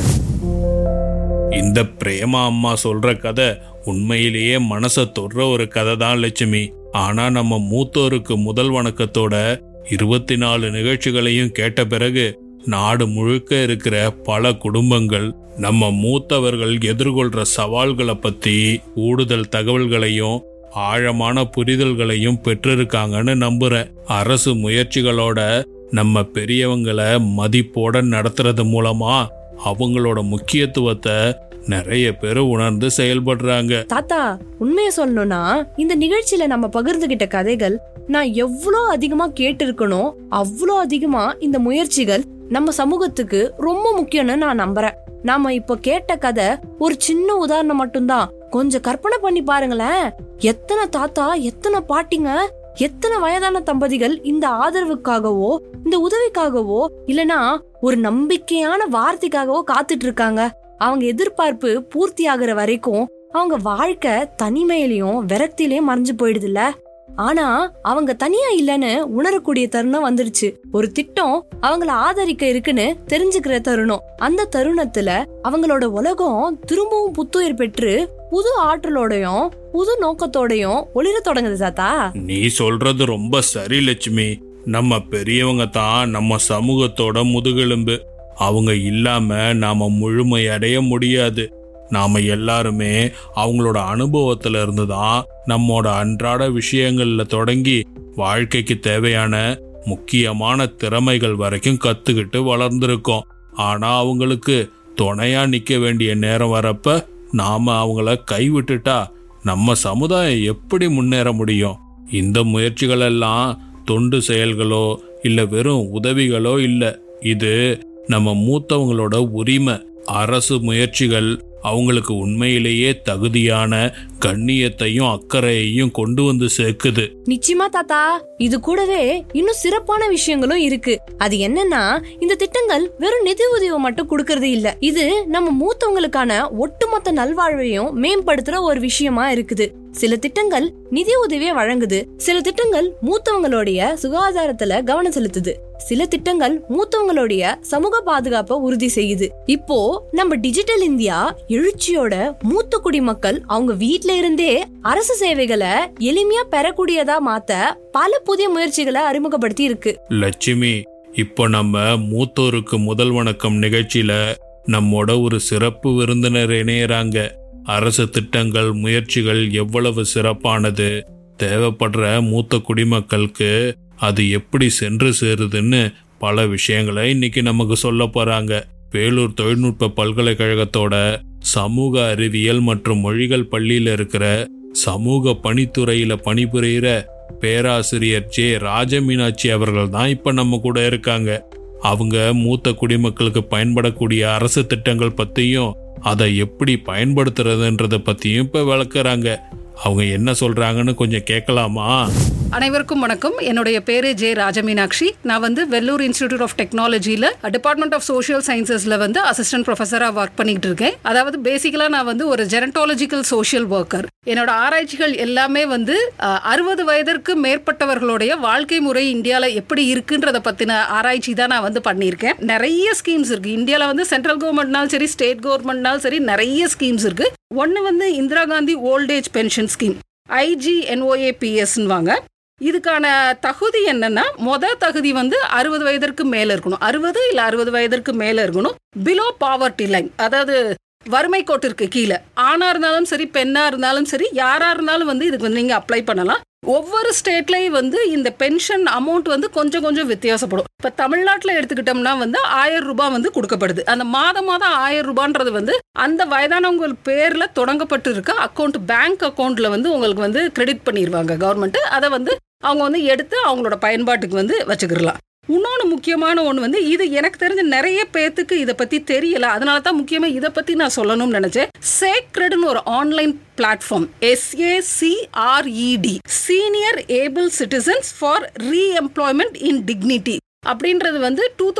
D: இந்த பிரேமா அம்மா சொல்ற கதை உண்மையிலேயே மனசை தொடுற ஒரு கதை தான் லட்சுமி. ஆனா நம்ம மூத்தோருக்கு முதல் வணக்கத்தோட 24 நிகழ்ச்சிகளையும் கேட்ட பிறகு நாடு முழுக்க இருக்கிற பல குடும்பங்கள் நம்ம மூத்தவர்கள் எதிர்கொள்ற சவால்களை பத்தி கூடுதல் தகவல்களையும் ஆழமான புரிதல்களையும் பெற்றிருக்காங்கன்னு நம்புறேன். அரசு முயற்சிகளோட நம்ம பெரியவங்களை மதிப்போட நடத்துறது மூலமா அவங்களோட முக்கியத்துவத்தை நிறைய பேர் உணர்ந்து செயல்படுறாங்க.
F: தாத்தா, உண்மையை சொல்லணும்னா இந்த நிகழ்ச்சியில நம்ம பகிர்ந்துகிட்ட கதைகள் நான் எவ்வளோ அதிகமா கேட்டு இருக்கணும், அவ்வளோ அதிகமா இந்த முயற்சிகள் நம்ம சமூகத்துக்கு ரொம்ப முக்கியம்னு நான் நம்புறேன். நாம இப்ப கேட்ட கதை ஒரு சின்ன உதாரணம் மட்டும்தான். கொஞ்சம் கற்பனை பண்ணி பாருங்களேன், எத்தனை தாத்தா, எத்தனை பாட்டிங்க, எத்தனை வயதான தம்பதிகள் இந்த ஆதரவுக்காகவோ இந்த உதவிக்காகவோ இல்லனா ஒரு நம்பிக்கையான வார்த்தைக்காகவோ காத்துட்டு இருக்காங்க. அவங்க எதிர்பார்ப்பு பூர்த்தி ஆகுற வரைக்கும் அவங்க வாழ்க்கை தனிமையிலையும் விரக்தியிலையும் மறைஞ்சு போயிடுதுல்ல. ஆனா அவங்க தனியா இல்லன்னு உணரக்கூடிய தருணம் வந்துருச்சு. ஒரு திட்டம் அவங்கள ஆதரிக்க இருக்குன்னு தெரிஞ்சுக்கிற தருணம். அந்த தருணத்துல அவங்களோட உலகம் திரும்பவும் புத்துயிர் பெற்று புது ஆற்றலோடையும் புது நோக்கத்தோடையும் ஒளிர தொடங்குது. தாத்தா,
D: நீ சொல்றது ரொம்ப சரி லட்சுமி. நம்ம பெரியவங்க தான் நம்ம சமூகத்தோட முதுகெலும்பு. அவங்க இல்லாம நாம முழுமை அடைய முடியாது. நாம எல்லாருமே அவங்களோட அனுபவத்துல இருந்து தான் நம்மோட அன்றாட விஷயங்கள்ல தொடங்கி வாழ்க்கைக்கு தேவையான முக்கியமான திறமைகள் வரைக்கும் கத்துக்கிட்டு வளர்ந்துருக்கோம். ஆனா அவங்களுக்கு துணையா நிக்க வேண்டிய நேரம் வரப்ப நாம அவங்கள கைவிட்டுட்டா நம்ம சமுதாயம் எப்படி முன்னேற முடியும்? இந்த முயற்சிகள் எல்லாம் தொண்டு செயல்களோ இல்ல வெறும் உதவிகளோ இல்ல, இது நம்ம மூத்தவங்களோட உரிமை. அரசு முயற்சிகள் அவங்களுக்கு உண்மையிலேயே தகுதியான கண்ணியத்தையும் அக்கறையையும் கொண்டு வந்து சேர்க்குது.
F: நிச்சயமா தாத்தா, இது கூடவே இன்னும் சிறப்பான விஷயங்களும் இருக்கு. அது என்னன்னா, இந்த திட்டங்கள் வெறும் நிதி உதவி மட்டும் கொடுக்கறது இல்ல, இது நம்ம மூத்தவங்களுக்கான ஒட்டுமொத்த நல்வாழ்வையும் மேம்படுத்துற ஒரு விஷயமா இருக்குது. சில திட்டங்கள் நிதி உதவியை வழங்குது, சில திட்டங்கள் மூத்தவங்களுடைய சுகாதாரத்துல கவனம் செலுத்துது, சில திட்டங்கள் மூத்தவங்களுடைய சமூக பாதுகாப்பை உறுதி செய்யுது. இப்போ நம்ம டிஜிட்டல் இந்தியா எழுச்சியோட மூத்த குடிமக்கள் அவங்க வீட்ல இருந்தே அரசு சேவைகளை எளிமையா பெறக்கூடியதா மாத்த பல புதிய முயற்சிகளை அறிமுகப்படுத்தி இருக்கு.
D: லட்சுமி, இப்போ நம்ம மூத்தோருக்கு முதல் வணக்கம் நிகழ்ச்சியில நம்மோட ஒரு சிறப்பு விருந்தினர் இணையறாங்க. அரசு திட்டங்கள் முயற்சிகள் எவ்வளவு சிறப்பானது, தேவைப்படுற மூத்த குடிமக்களுக்கு அது எப்படி சென்று சேருதுன்னு பல விஷயங்களை இன்னைக்கு நமக்கு சொல்ல போறாங்க. வேலூர் தொழில்நுட்ப பல்கலைக்கழகத்தோட சமூக அறிவியல் மற்றும் மொழிகள் பள்ளியில இருக்கிற சமூக பணித்துறையில பணிபுரிகிற பேராசிரியர் ஜே ராஜமீனாட்சி அவர்கள் தான் இப்ப நம்ம கூட இருக்காங்க. அவங்க மூத்த குடிமக்களுக்கு பயன்படக்கூடிய அரசு திட்டங்கள் பத்தியும் அதை எப்படி பயன்படுத்துறதுன்றத பத்தியும் இப்ப விளக்குறாங்க. அவங்க என்ன சொல்றாங்கன்னு கொஞ்சம் கேட்கலாமா?
H: அனைவருக்கும் வணக்கம். என்னுடைய பேரு ஜே ராஜமீனாட்சி. நான் வெள்ளூர் இன்ஸ்டிடியூட் ஆஃப் டெக்னாலஜியில் டிபார்ட்மெண்ட் ஆஃப் சோஷியல் சயின்சஸில் அசிஸ்டன்ட் ப்ரொஃபஸராக ஒர்க் பண்ணிட்டு இருக்கேன். அதாவது பேசிக்கலாக நான் ஒரு ஜெரண்டாலஜிக்கல் சோஷியல் ஒர்க்கர். என்னோட ஆராய்ச்சிகள் எல்லாமே 60 வயதிற்கு மேற்பட்டவர்களுடைய வாழ்க்கை முறை இந்தியாவில் எப்படி இருக்குன்றத பற்றின ஆராய்ச்சி தான் நான் பண்ணியிருக்கேன். நிறைய ஸ்கீம்ஸ் இருக்குது இந்தியாவில். சென்ட்ரல் கவர்மெண்ட்னாலும் சரி, ஸ்டேட் கவர்மெண்ட்னாலும் சரி, நிறைய ஸ்கீம்ஸ் இருக்குது. ஒன்று Indira Gandhi old age pension scheme, IGNOAPS. இதுக்கான தகுதி என்னன்னா, தகுதி 60 வயதிற்கு மேல இருக்கணும். 60 இல்ல 60 வயதிற்கு மேல இருக்கணும். பிலோ பாவர்ட்டி லைன், அதாவது வறுமை கோட்டிற்கு கீழே ஆணா இருந்தாலும் சரி பெண்ணா இருந்தாலும் சரி யாரா இருந்தாலும் வந்து இதுக்கு வந்து நீங்க அப்ளை பண்ணலாம். ஒவ்வொரு ஸ்டேட்லயும் வந்து இந்த பென்ஷன் அமௌண்ட் வந்து கொஞ்சம் கொஞ்சம் வித்தியாசப்படும். இப்ப தமிழ்நாட்டில் எடுத்துக்கிட்டோம்னா வந்து 1000 ரூபாய் வந்து கொடுக்கப்படுது. அந்த மாதம் 1000 ரூபான்றது வந்து அந்த வயதானவங்க பேர்ல தொடங்கப்பட்டு இருக்க அக்கௌண்ட், பேங்க் அக்கௌண்ட்ல வந்து உங்களுக்கு வந்து கிரெடிட் பண்ணிடுவாங்க கவர்மெண்ட். அதை வந்து அவங்க வந்து எடுத்து அவங்களோட பயன்பாட்டுக்கு வந்து வச்சுக்கிடலாம். இன்னொன்று முக்கியமான ஒன்று வந்து, இது எனக்கு தெரிஞ்ச நிறைய பேத்துக்கு இதை பற்றி தெரியல, அதனால தான் முக்கியமாக இதை பற்றி நான் சொல்லணும்னு நினச்சேன். சேக்ரெட்னு ஒரு online platform, SACRED, senior able citizens for reemployment in dignity அப்படின்றது வந்து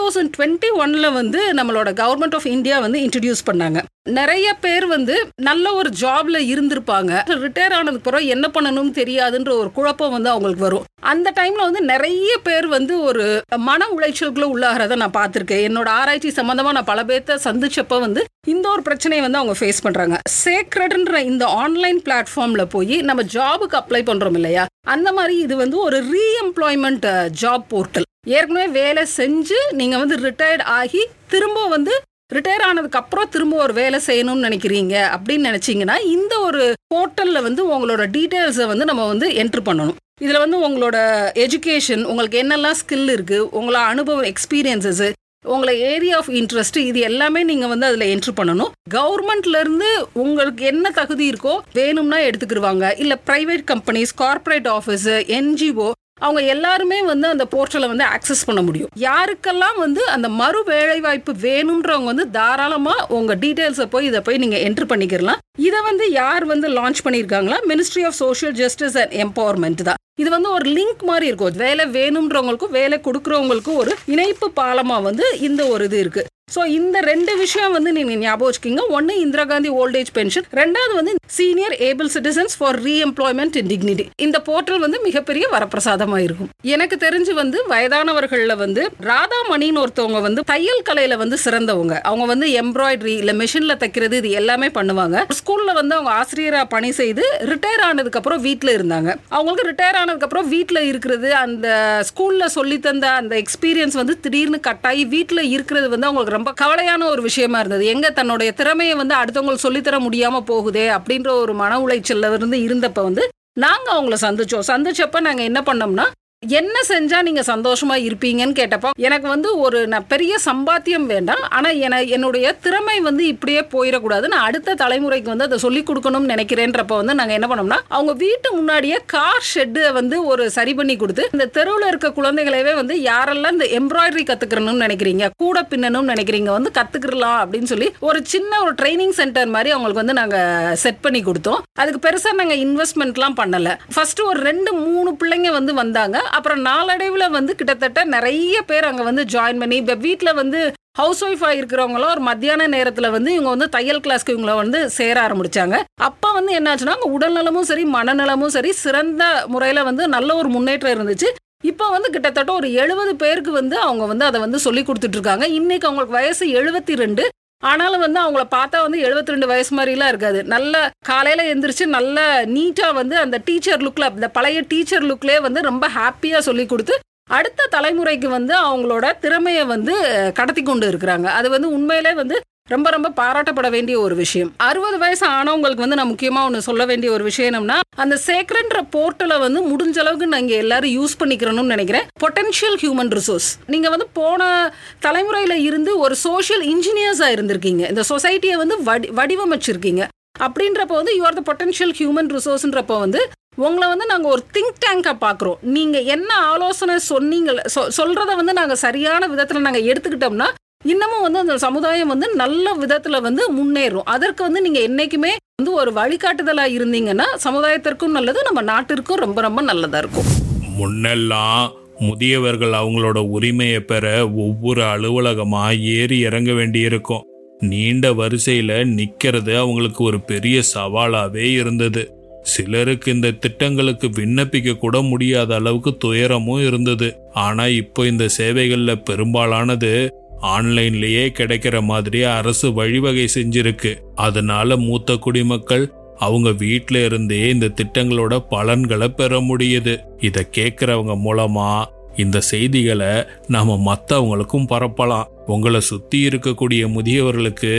H: 2021 வந்து நம்மளோட கவர்மெண்ட் ஆஃப் இந்தியா வந்து இன்ட்ரடியூஸ் பண்ணாங்க. நிறைய பேர் வந்து நல்ல ஒரு ஜாப்ல இருந்திருப்பாங்க, ரிட்டையர் ஆனதுக்கு பிறகு என்ன பண்ணணும்னு தெரியாதுன்ற ஒரு குழப்பம் வந்து அவங்களுக்கு வரும். அந்த டைம்ல வந்து நிறைய பேர் வந்து ஒரு மன உளைச்சலுக்குள்ள உள்ளாகிறத நான் பார்த்திருக்கேன். என்னோட ஆராய்ச்சி சம்பந்தமா நான் பல பேர்த்த சந்திச்சப்ப வந்து இந்த ஒரு பிரச்சனையை வந்து அவங்க ஃபேஸ் பண்றாங்க. சேக்ரெட்ன்ற இந்த ஆன்லைன் பிளாட்ஃபார்ம்ல போய் நம்ம ஜாபுக்கு அப்ளை பண்றோம் இல்லையா, அந்த மாதிரி இது வந்து ஒரு ரீஎம்ப்ளாய்மெண்ட் ஜாப் போர்ட்டல். ஏற்கனவே வேலை செஞ்சு நீங்க வந்து ரிட்டையர்ட் ஆகி திரும்ப வந்து ரிட்டையர் ஆனதுக்கு அப்புறம் திரும்ப ஒரு வேலை செய்யணும்னு நினைக்கிறீங்க அப்படின்னு நினைச்சீங்கன்னா இந்த ஒரு போர்ட்டல்ல வந்து உங்களோட டீடைல்ஸை வந்து நம்ம வந்து என்ட்ரு பண்ணணும். இதுல வந்து உங்களோட எஜுகேஷன், உங்களுக்கு என்னெல்லாம் ஸ்கில் இருக்கு, உங்களோட அனுபவம், எக்ஸ்பீரியன்சஸ், உங்களை ஏரியா ஆஃப் இன்ட்ரெஸ்ட், இது எல்லாமே நீங்க வந்து அதுல என்ட்ரு பண்ணணும். கவர்மெண்ட்ல இருந்து உங்களுக்கு என்ன தகுதி இருக்கோ வேணும்னா எடுத்துக்கிடுவாங்க. இல்ல private companies, corporate office, NGO, அவங்க எல்லாருமே வந்து அந்த போர்ட்டலை வந்து ஆக்சஸ் பண்ண முடியும். யாருக்கெல்லாம் வந்து அந்த மறு வேலை வாய்ப்பு வேணும்ன்றவங்க வந்து தாராளமா உங்க டீடைல்ஸை போய் இதை போய் நீங்க என்ட்ரு பண்ணிக்கலாம். இதை வந்து யார் வந்து லான்ச் பண்ணியிருக்காங்களா, ministry of social justice and empowerment தான். இது வந்து ஒரு லிங்க் மாதிரி இருக்கும். வேலை வேணும்ன்றவங்களுக்கும் வேலை கொடுக்குறவங்களுக்கும் ஒரு இணைப்பு பாலமா வந்து இந்த ஒரு இது இருக்கு. ஸோ இந்த 2 விஷயம் வந்து நீங்க ஞாபகம் வச்சுக்கிங்க. ஒன்று இந்திரா காந்தி ஓல்டேஜ் பென்ஷன், ரெண்டாவது வந்து senior able citizens for reemployment in dignity. இந்த போர்ட்டல் வந்து மிகப்பெரிய வரப்பிரசாதமா இருக்கும். எனக்கு தெரிஞ்சு வந்து வயதானவர்கள்ல வந்து ராதாமணின்னு ஒருத்தவங்க வந்து தையல் கலையில வந்து சிறந்தவங்க. அவங்க வந்து எம்ப்ராய்டரி இல்ல மெஷின்ல தைக்கிறது இது எல்லாமே பண்ணுவாங்க. ஸ்கூல்ல வந்து அவங்க ஆசிரியரா பணி செய்து ரிட்டையர் ஆனதுக்கு அப்புறம் வீட்டுல இருந்தாங்க. அவங்களுக்கு ரிட்டையர் ஆனதுக்கு அப்புறம் வீட்டுல இருக்கிறது, அந்த ஸ்கூல்ல சொல்லி தந்த அந்த எக்ஸ்பீரியன்ஸ் வந்து திடீர்னு கட்டாயி வீட்டுல இருக்கிறது வந்து அவங்களுக்கு ரொம்ப கவலையான ஒரு விஷயமா இருந்தது. எங்க தன்னுடைய திறமையை வந்து அடுத்தவங்களுக்கு சொல்லித்தர முடியாம போகுதே அப்படின்ற ஒரு மன உளைச்சல்ல இருந்து இருந்தப்ப வந்து நாங்க அவங்கள சந்திச்சப்ப நாங்க என்ன பண்ணோம்னா, என்ன செஞ்சா நீங்க சந்தோஷமா இருப்பீங்கன்னு கேட்டப்போ எனக்கு வந்து ஒரு நான் பெரிய சம்பாத்தியம் வேண்டாம், ஆனா என்னுடைய திறமை வந்து இப்படியே போயிடக்கூடாது, நான் அடுத்த தலைமுறைக்கு வந்து அதை சொல்லிக் கொடுக்கணும்னு நினைக்கிறேன்றப்ப வந்து நாங்க என்ன பண்ணோம்னா, அவங்க வீட்டு முன்னாடியே கார் ஷெட்டு வந்து ஒரு சரி பண்ணி கொடுத்து இந்த தெருவில் இருக்க குழந்தைகளவே வந்து யாரெல்லாம் இந்த எம்ப்ராய்டரி கத்துக்கணும்னு நினைக்கிறீங்க, கூட பின்னணும்னு நினைக்கிறீங்க வந்து கத்துக்கலாம் அப்படின்னு சொல்லி ஒரு சின்ன ஒரு ட்ரைனிங் சென்டர் மாதிரி அவங்களுக்கு வந்து நாங்க செட் பண்ணி கொடுத்தோம். அதுக்கு பெருசா நாங்க இன்வெஸ்ட்மெண்ட்லாம் பண்ணல. ஃபர்ஸ்ட் ஒரு 2-3 பிள்ளைங்க வந்து வந்தாங்க. அப்புறம் நாளடைவுல வந்து கிட்டத்தட்ட நிறைய பேர் அங்க வந்து ஜாயின் பண்ணி இப்ப வீட்டுல வந்து ஹவுஸ் ஒய்ஃபா இருக்கிறவங்களும் ஒரு மத்தியான நேரத்துல வந்து இவங்க வந்து தையல் கிளாஸ்க்கு இவங்களை வந்து சேர ஆரம்பிச்சாங்க. அப்ப வந்து என்னாச்சுன்னா உடல்நலமும் சரி மனநலமும் சரி சிறந்த முறையில வந்து நல்ல ஒரு முன்னேற்றம் இருந்துச்சு. இப்போ வந்து கிட்டத்தட்ட ஒரு 70 பேருக்கு வந்து அவங்க வந்து அதை வந்து சொல்லி கொடுத்துட்டு இருக்காங்க. இன்னைக்கு அவங்களுக்கு வயசு 72. ஆனாலும் வந்து அவங்கள பார்த்தா வந்து 72 வயசு மாதிரிலாம் இருக்காது. நல்ல காலையில எந்திரிச்சு நல்ல நீட்டா வந்து அந்த டீச்சர் லுக்ல, அந்த பழைய டீச்சர் லுக்லேயே வந்து ரொம்ப ஹாப்பியா சொல்லி கொடுத்து அடுத்த தலைமுறைக்கு வந்து அவங்களோட திறமையை வந்து கடத்தி கொண்டு இருக்கிறாங்க. அது வந்து உண்மையிலே வந்து ரொம்ப ரொம்ப பாராட்டப்பட வேண்டிய ஒரு விஷயம். 60 வயசு ஆனவங்களுக்கு வந்து நான் முக்கியமா ஒன்று சொல்ல வேண்டிய ஒரு விஷயம் என்னன்னா, அந்த சேக்ரெட்ன்ற போர்ட்டலை வந்து முடிஞ்ச அளவுக்கு நாங்கள் எல்லாரும் யூஸ் பண்ணிக்கிறோம்னு நினைக்கிறேன். பொட்டன்ஷியல் ஹியூமன் ரிசோர்ஸ், நீங்க வந்து போன தலைமுறையில இருந்து ஒரு சோஷியல் இன்ஜினியர்ஸா இருந்திருக்கீங்க, இந்த சொசைட்டியை வந்து வடிவமைச்சிருக்கீங்க. அப்படின்றப்ப வந்து you are the potential human ரிசோர்ஸ்ன்றப்ப வந்து உங்களை வந்து நாங்கள் ஒரு திங்க் டேங்கா பார்க்குறோம். நீங்கள் என்ன ஆலோசனை சொன்னீங்க சொல்றத வந்து நாங்கள் சரியான விதத்தில் நாங்கள் எடுத்துக்கிட்டோம்னா இன்னமும் வந்து அந்த சமுதாயம் வந்து நல்ல விதத்துல வந்து முன்னேறும். அதற்கு வந்து நீங்க என்னைக்குமே வந்து ஒரு வழிகாட்டுதலா இருந்தீங்கன்னா சமுதாயத்திற்கும் நல்லது, நம்ம நாட்டிற்கும் ரொம்ப ரொம்ப நல்லதா இருக்கும்.
D: முன்னெல்லாம் முதியவர்கள் அவங்களோட உரிமையை பெற ஒவ்வொரு அலுவலகமா ஏறி இறங்க வேண்டியிருக்கும். நீண்ட வரிசையில நிக்கிறது அவங்களுக்கு ஒரு பெரிய சவாலாவே இருந்தது. சிலருக்கு இந்த திட்டங்களுக்கு விண்ணப்பிக்க கூட முடியாத அளவுக்கு துயரமும் இருந்தது. ஆனா இப்போ இந்த சேவைகள்ல பெரும்பாலானது ஆன்லைன்லயே கிடைக்கிற மாதிரி அரசு வழிவகை செஞ்சிருக்கு. அதனால மூத்த குடிமக்கள் அவங்க வீட்டில இருந்தே இந்த திட்டங்களோட பலன்களை பெற முடியுது. இத கேட்கறவங்க மூலமா இந்த செய்திகளை நாம மற்றவங்களுக்கும் பரப்பலாம். உங்களை சுத்தி இருக்கக்கூடிய முதியவர்களுக்கு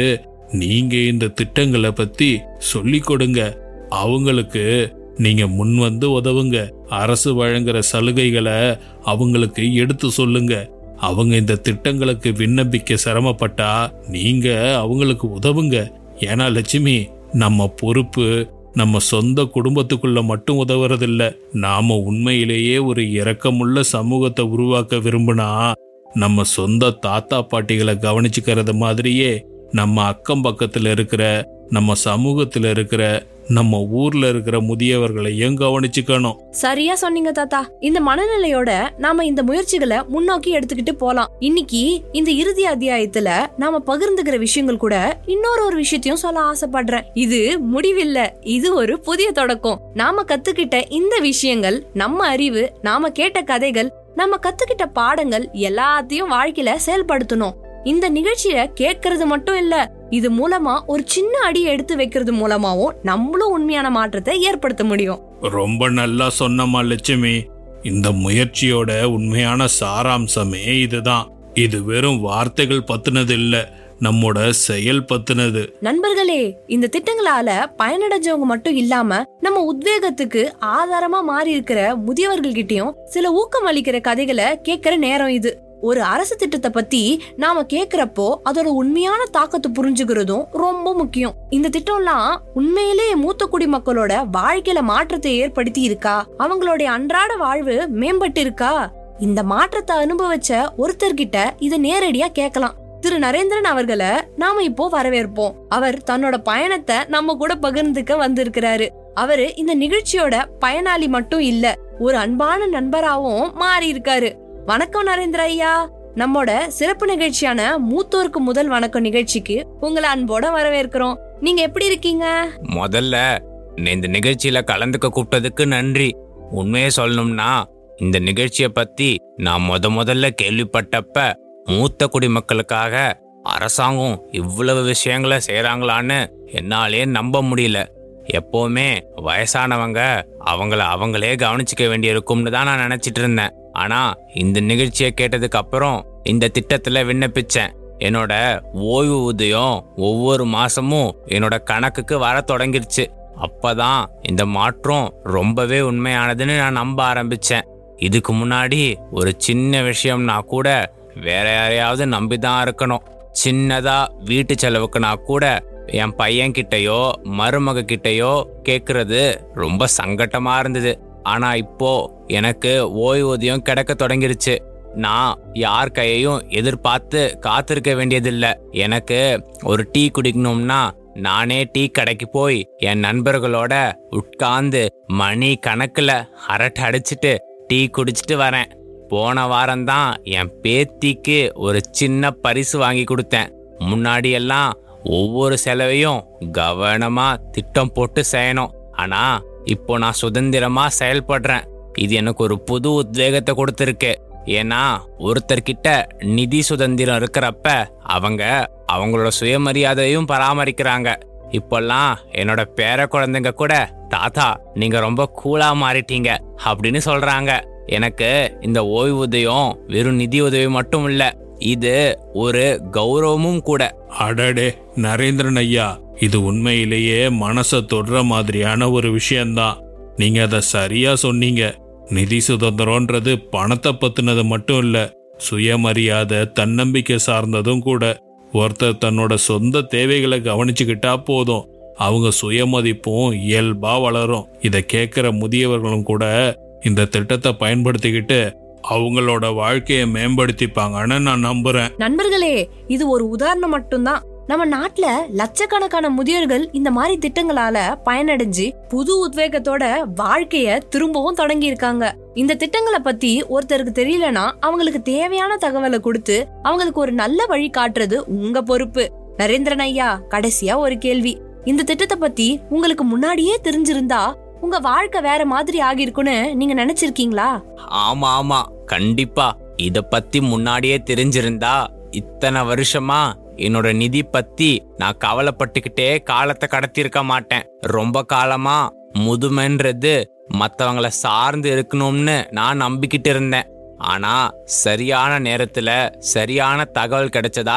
D: நீங்க இந்த திட்டங்களை பத்தி சொல்லி கொடுங்க. அவங்களுக்கு நீங்க முன் வந்து உதவுங்க. அரசு வழங்குற சலுகைகளை அவங்களுக்கு எடுத்து சொல்லுங்க. அவங்க இந்த திட்டங்களுக்கு விண்ணப்பிக்க சிரமப்பட்டா நீங்க அவங்களுக்கு உதவுங்க. ஏன்னா லட்சுமி, நம்ம பொறுப்பு நம்ம சொந்த குடும்பத்துக்குள்ள மட்டும் உதவுறதில்ல. நாம உண்மையிலேயே ஒரு இரக்கமுள்ள சமூகத்தை உருவாக்க விரும்பினா நம்ம சொந்த தாத்தா பாட்டிகளை கவனிச்சுக்கிறது மாதிரியே நம்ம அக்கம் பக்கத்துல இருக்கிற, நம்ம சமூகத்துல இருக்கிற, நம்ம ஊர்ல இருக்கிற முதியவர்களையும் கவனிச்சுக்கணும்.
F: சரியா சொன்னீங்க தாத்தா. இந்த மனநிலையோட நாம இந்த முயற்சிகளை முன்னோக்கி எடுத்துக்கிட்டு போலாம். இன்னைக்கு இந்த இறுதி அத்தியாயத்துல நாம பகிர்ந்துக்கிற விஷயங்கள் கூட இன்னொரு விஷயத்தையும் சொல்ல ஆசைப்படுறேன். இது முடிவில்ல, இது ஒரு புதிய தொடக்கம். நாம கத்துக்கிட்ட இந்த விஷயங்கள், நம்ம அறிவு, நாம கேட்ட கதைகள், நம்ம கத்துக்கிட்ட பாடங்கள் எல்லாத்தையும் வாழ்க்கையில செயல்படுத்தணும். இந்த நிகழ்ச்சிய கேட்கறது மட்டும் இல்ல, இது மூலமா ஒரு சின்ன அடியை எடுத்து வைக்கிறது மூலமாவும் நம்மளும் உண்மையான மாற்றத்தை ஏற்படுத்த முடியும்.
D: ரொம்ப நல்லா சொன்னமா லட்சுமி. இந்த முயற்சியோட உண்மையான சாராம்சமே இதுதான். இது வெறும் வார்த்தைகள் பத்தினது இல்ல, நம்மோட செயல் பத்தினது.
F: நண்பர்களே, இந்த திட்டங்களால பயனடைஞ்சவங்க மட்டும் இல்லாம நம்ம உத்வேகத்துக்கு ஆதாரமா மாறி இருக்கிற முதியவர்கள் கிட்டயும் சில ஊக்கம் அளிக்கிற கதைகளை கேட்கிற நேரம் இது. ஒரு அரசு திட்டத்தை பத்தி நாம கேக்குறப்போ அதோட உண்மையான தாக்கத்தை புரிஞ்சுக்கிறதும் ரொம்ப முக்கியம். இந்த திட்டம்லாம் உண்மையிலே மூத்த குடிமக்களோட வாழ்க்கையில மாற்றத்தை ஏற்படுத்தி இருக்கா? அவங்களுடைய அன்றாட வாழ்வு மேம்பட்டு இருக்கா? இந்த மாற்றத்தை அனுபவிச்ச ஒருத்தர்கிட்ட இதை நேரடியா கேட்கலாம். திரு நரேந்திரன் அவர்களை நாம இப்போ வரவேற்போம். அவர் தன்னோட பயணத்தை நம்ம கூட பகிர்ந்துக்க வந்திருக்கிறாரு. அவரு இந்த நிகழ்ச்சியோட பயனாளி மட்டும் இல்ல, ஒரு அன்பான நண்பராகவும் மாறி இருக்காரு. வணக்கம் நரேந்திர ஐயா. நம்மோட சிறப்பு நிகழ்ச்சியான மூத்தோருக்கு முதல் வணக்கம் நிகழ்ச்சிக்கு உங்களை அன்போட வரவேற்கிறோம். நீங்க எப்படி இருக்கீங்க?
I: முதல்ல இந்த நிகழ்ச்சியில கலந்துக்க கூப்பிட்டதுக்கு நன்றி. உண்மையே சொல்லணும்னா இந்த நிகழ்ச்சியை பத்தி நான் முதல்ல கேள்விப்பட்டப்ப மூத்த குடிமக்களுக்காக அரசாங்கம் இவ்வளவு விஷயங்களை செய்யறாங்களான்னு என்னாலே நம்ப முடியல. எப்பவுமே வயசானவங்க அவங்களே கவனிச்சுக்க வேண்டியிருக்கும்னு தான் நான் நினைச்சிட்டு இருந்தேன். ஆனா இந்த நிகழ்ச்சியை கேட்டதுக்கு அப்புறம் இந்த திட்டத்துல விண்ணப்பிச்சேன். என்னோட ஓய்வு ஊதியம் ஒவ்வொரு மாசமும் என்னோட கணக்குக்கு வர தொடங்கிருச்சு. அப்பதான் இந்த மாற்றம் ரொம்பவே உண்மையானதுன்னு நான் நம்ப ஆரம்பிச்சேன். இதுக்கு முன்னாடி ஒரு சின்ன விஷயம்னா கூட வேற யாரையாவது நம்பிதான் இருக்கணும். சின்னதா வீட்டு செலவுக்குனா கூட என் பையன் கிட்டையோ மருமக கிட்டையோ கேக்குறது ரொம்ப சங்கட்டமா இருந்தது. ஆனா இப்போ எனக்கு ஓய்வூதியம் கிடைக்க தொடங்கிருச்சு. நான் யார் கையையும் எதிர்பார்த்து காத்திருக்க வேண்டியதில்லை. எனக்கு ஒரு டீ குடிக்கணும்னா நானே டீ கடைக்கு போய் என் நண்பர்களோட உட்கார்ந்து மணி கணக்குல அரட்டை அடிச்சுட்டு டீ குடிச்சிட்டு வரேன். போன வாரம்தான் என் பேத்திக்கு ஒரு சின்ன பரிசு வாங்கி கொடுத்தேன். முன்னாடி எல்லாம் ஒவ்வொரு செலவையும் கவனமா திட்டம் போட்டு செய்யணும். ஆனா இப்போ நான் சுதந்திரமா செயல்படுறேன். இது எனக்கு ஒரு புது உத்வேகத்தை கொடுத்துருக்கு. ஏன்னா ஒருத்தர்கிட்ட நிதி சுதந்திரம் இருக்கிறப்ப அவங்களோட சுயமரியாதையும் பராமரிக்கிறாங்க. இப்பெல்லாம் என்னோட பேர குழந்தைங்க கூட தாத்தா நீங்க ரொம்ப கூலா மாறிட்டீங்க அப்படின்னு சொல்றாங்க. எனக்கு இந்த ஓய்வூதியம் வெறும் நிதி உதவி மட்டும் இல்ல, இது ஒரு கௌரவமும் கூட.
D: அடடே நரேந்திரன் ஐயா, இது உண்மையிலேயே மனசை தொடுற மாதிரியான ஒரு விஷயம்தான். நீங்க அதை சரியா சொன்னீங்க. நிதி சுதந்திரம்ன்றது பணத்தை பத்தினது மட்டும் இல்ல, சுயமரியாதை தன்னம்பிக்கை சார்ந்ததும் கூட. ஒருத்தர் தன்னோட சொந்த தேவைகளை கவனிச்சுக்கிட்டா போதும், அவங்க சுயமதிப்பும் இயல்பா வளரும். இதை கேட்கிற முதியவர்களும் கூட இந்த திட்டத்தை பயன்படுத்திக்கிட்டு அவங்களோட வாழ்க்கையை மேம்படுத்திப்பாங்கன்னு நான் நம்புறேன்.
F: நண்பர்களே, இது ஒரு உதாரணம் மட்டும்தான். நம்ம நாட்டுல லட்சக்கணக்கான முதியோர்கள் இந்த மாதிரி திட்டங்களால பயனடைஞ்சு புது உத்வேகத்தோட வாழ்க்கைய திரும்பவும் தொடங்கி இருக்காங்க. இந்த திட்டங்களை பத்தி ஒருத்தருக்கு தெரியலனா அவங்களுக்கு தேவையான தகவலை கொடுத்து அவங்களுக்கு ஒரு நல்ல வழி காட்டுறது உங்க பொறுப்பு. நரேந்திரன் ஐயா, கடைசியா ஒரு கேள்வி. இந்த திட்டத்தை பத்தி உங்களுக்கு முன்னாடியே தெரிஞ்சிருந்தா உங்க வாழ்க்கை வேற மாதிரி ஆகிருக்குன்னு நீங்க நினைச்சிருக்கீங்களா?
I: ஆமா, கண்டிப்பா. இத பத்தி முன்னாடியே தெரிஞ்சிருந்தா இத்தனை வருஷமா என்னோட நிதி பத்தி நான் கவலைப்பட்டுக்கிட்டே காலத்தை கடத்திருக்க மாட்டேன். ரொம்ப காலமா முதுமைன்றது மத்தவங்கள சார்ந்து இருக்கணும்னு நான் நம்பிக்கிட்டு இருந்தேன். ஆனா சரியான நேரத்துல சரியான தகவல் கிடைச்சதால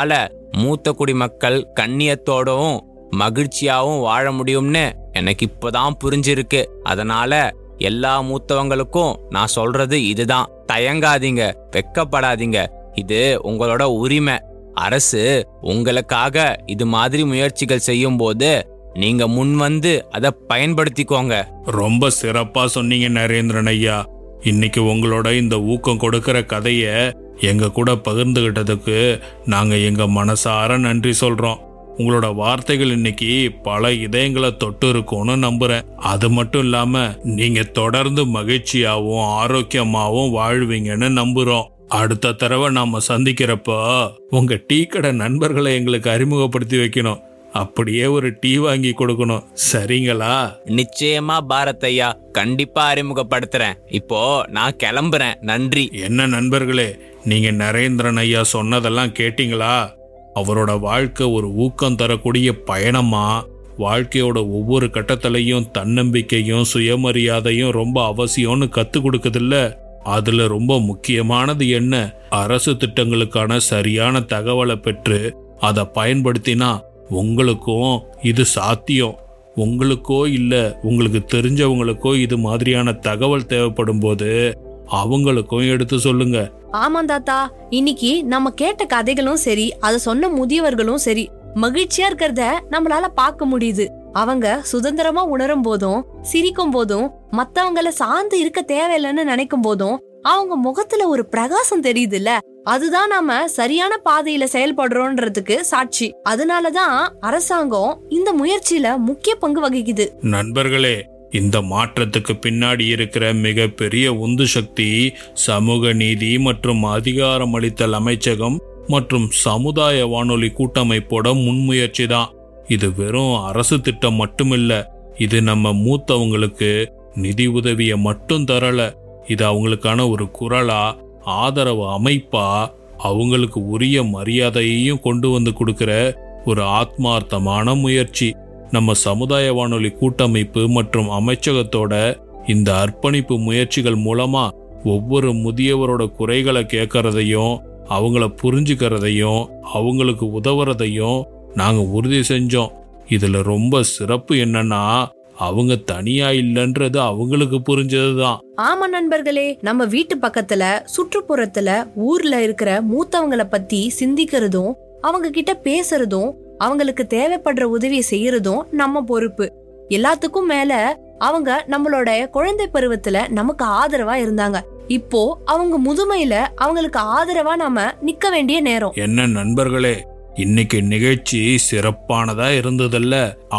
I: மூத்த குடிமக்கள் கண்ணியத்தோடவும் மகிழ்ச்சியாவும் வாழ முடியும்னு எனக்கு இப்பதான் புரிஞ்சிருக்கு. அதனால எல்லா மூத்தவங்களுக்கும் நான் சொல்றது இதுதான், தயங்காதீங்க, வெக்கப்படாதீங்க. இது உங்களோட உரிமை. அரசு உங்களுக்காக இது மாதிரி முயற்சிகள் செய்யும் போது நீங்க முன் வந்து அதை பயன்படுத்திக்கோங்க.
D: ரொம்ப சிறப்பா சொன்னீங்க நரேந்திரன் ஐயா. இன்னைக்கு உங்களோட இந்த ஊக்கம் கொடுக்கிற கதைய எங்க கூட பகிர்ந்துகிட்டதுக்கு நாங்க எங்க மனசார நன்றி சொல்றோம். உங்களோட வார்த்தைகள் இன்னைக்கு பல இதயங்களை தொட்டு இருக்கும்னு நம்புறேன். அது மட்டும் இல்லாம நீங்க தொடர்ந்து மகிழ்ச்சியாவும் ஆரோக்கியமாவும் வாழ்வீங்கன்னு நம்புறோம். அடுத்த தடவை நாம சந்திக்கிறப்போ உங்க டீ கடை நண்பர்களை எங்களுக்கு அறிமுகப்படுத்தி வைக்கணும். அப்படியே ஒரு டீ வாங்கி கொடுக்கணும், சரிங்களா?
I: நிச்சயமா பாரத் ஐயா, கண்டிப்பா அறிமுகப்படுத்துறேன். இப்போ நான் கிளம்புறேன். நன்றி.
D: என்ன நண்பர்களே, நீங்க நரேந்திரன் ஐயா சொன்னதெல்லாம் கேட்டீங்களா? அவரோட வாழ்க்கை ஒரு ஊக்கம் தரக்கூடிய பயணமா. வாழ்க்கையோட ஒவ்வொரு கட்டத்திலையும் தன்னம்பிக்கையும் சுயமரியாதையும் ரொம்ப அவசியம்னு கத்து கொடுக்குதில்ல. அதுல ரொம்ப முக்கியமானது என்ன? அரசு திட்டங்களுக்கான சரியான தகவலை பெற்று அதை பயன்படுத்தினா உங்களுக்கும் இது சாத்தியம். உங்களுக்கோ இல்ல உங்களுக்கு தெரிஞ்சவங்களுக்கோ இது மாதிரியான தகவல் தேவைப்படும் போது அவங்களுக்கும் எடுத்து சொல்லுங்க.
F: ஆமா தாத்தா, இன்னைக்கு நம்ம கேட்ட கதைகளும் சரி, அதை சொன்ன முதியவர்களும் சரி, மகிழ்ச்சியா இருக்கிறத நம்மளால பார்க்க முடியுது. அவங்க சுதந்திரமா உணரும் போதும், சிரிக்கும் போதும், மத்தவங்கள சார்ந்து இருக்க தேவையில்லைன்னு நினைக்கும் போதும் அவங்க முகத்துல ஒரு பிரகாசம் தெரியுதுல்ல, அதுதான் நாம சரியான பாதையில செயல்படுறோன்றதுக்கு சாட்சி. அதனாலதான் அரசாங்கம் இந்த முயற்சியில முக்கிய பங்கு வகிக்குது.
D: நண்பர்களே, இந்த மாற்றத்துக்கு பின்னாடி இருக்கிற மிகப்பெரிய உந்து சக்தி சமூக நீதி மற்றும் அதிகாரமளித்தல் அமைச்சகம் மற்றும் சமுதாய வானொலி கூட்டமைப்போட முன்முயற்சி தான். இது வெறும் அரசு திட்டம் மட்டுமில்ல, இது நம்ம மூத்தவங்களுக்கு நிதி உதவியை மட்டும் தரல, இது அவங்களுக்கான ஒரு குரலா, ஆதரவு அமைப்பா, அவங்களுக்கு உரிய மரியாதையையும் கொண்டு வந்து கொடுக்கிற ஒரு ஆத்மார்த்தமான முயற்சி. நம்ம சமுதாய வானொலி கூட்டமைப்பு மற்றும் அமைச்சகத்தோட இந்த அர்ப்பணிப்பு முயற்சிகள் மூலமா ஒவ்வொரு முதியவரோட குறைகளை கேட்கறதையும், அவங்கள புரிஞ்சுக்கிறதையும், அவங்களுக்கு உதவுறதையும் நாங்க உறுதி செஞ்சோம். இதுல ரொம்ப சிறப்பு என்னன்னா, அவங்க தனியா இல்லைன்றது அவங்களுக்கு புரிஞ்சதுதான்.
F: ஆமா நண்பர்களே, நம்ம வீட்டு பக்கத்துல, சுற்றுப்புறத்துல, ஊர்ல இருக்கிற மூத்தவங்களை பத்தி சிந்திக்கிறதும், அவங்க கிட்ட பேசுறதும், அவங்களுக்கு தேவைப்படுற உதவியை செய்யறதும் நம்ம பொறுப்பு. எல்லாத்துக்கும் மேல அவங்க நம்மளோட குழந்தை பருவத்துல நமக்கு ஆதரவா இருந்தாங்க. இப்போ அவங்க முதுமையில அவங்களுக்கு ஆதரவா நாம நிக்க வேண்டிய நேரம்.
D: என்ன நண்பர்களே, இன்னைக்கு நிகழ்ச்சி சிறப்பானதா இருந்ததில்ல,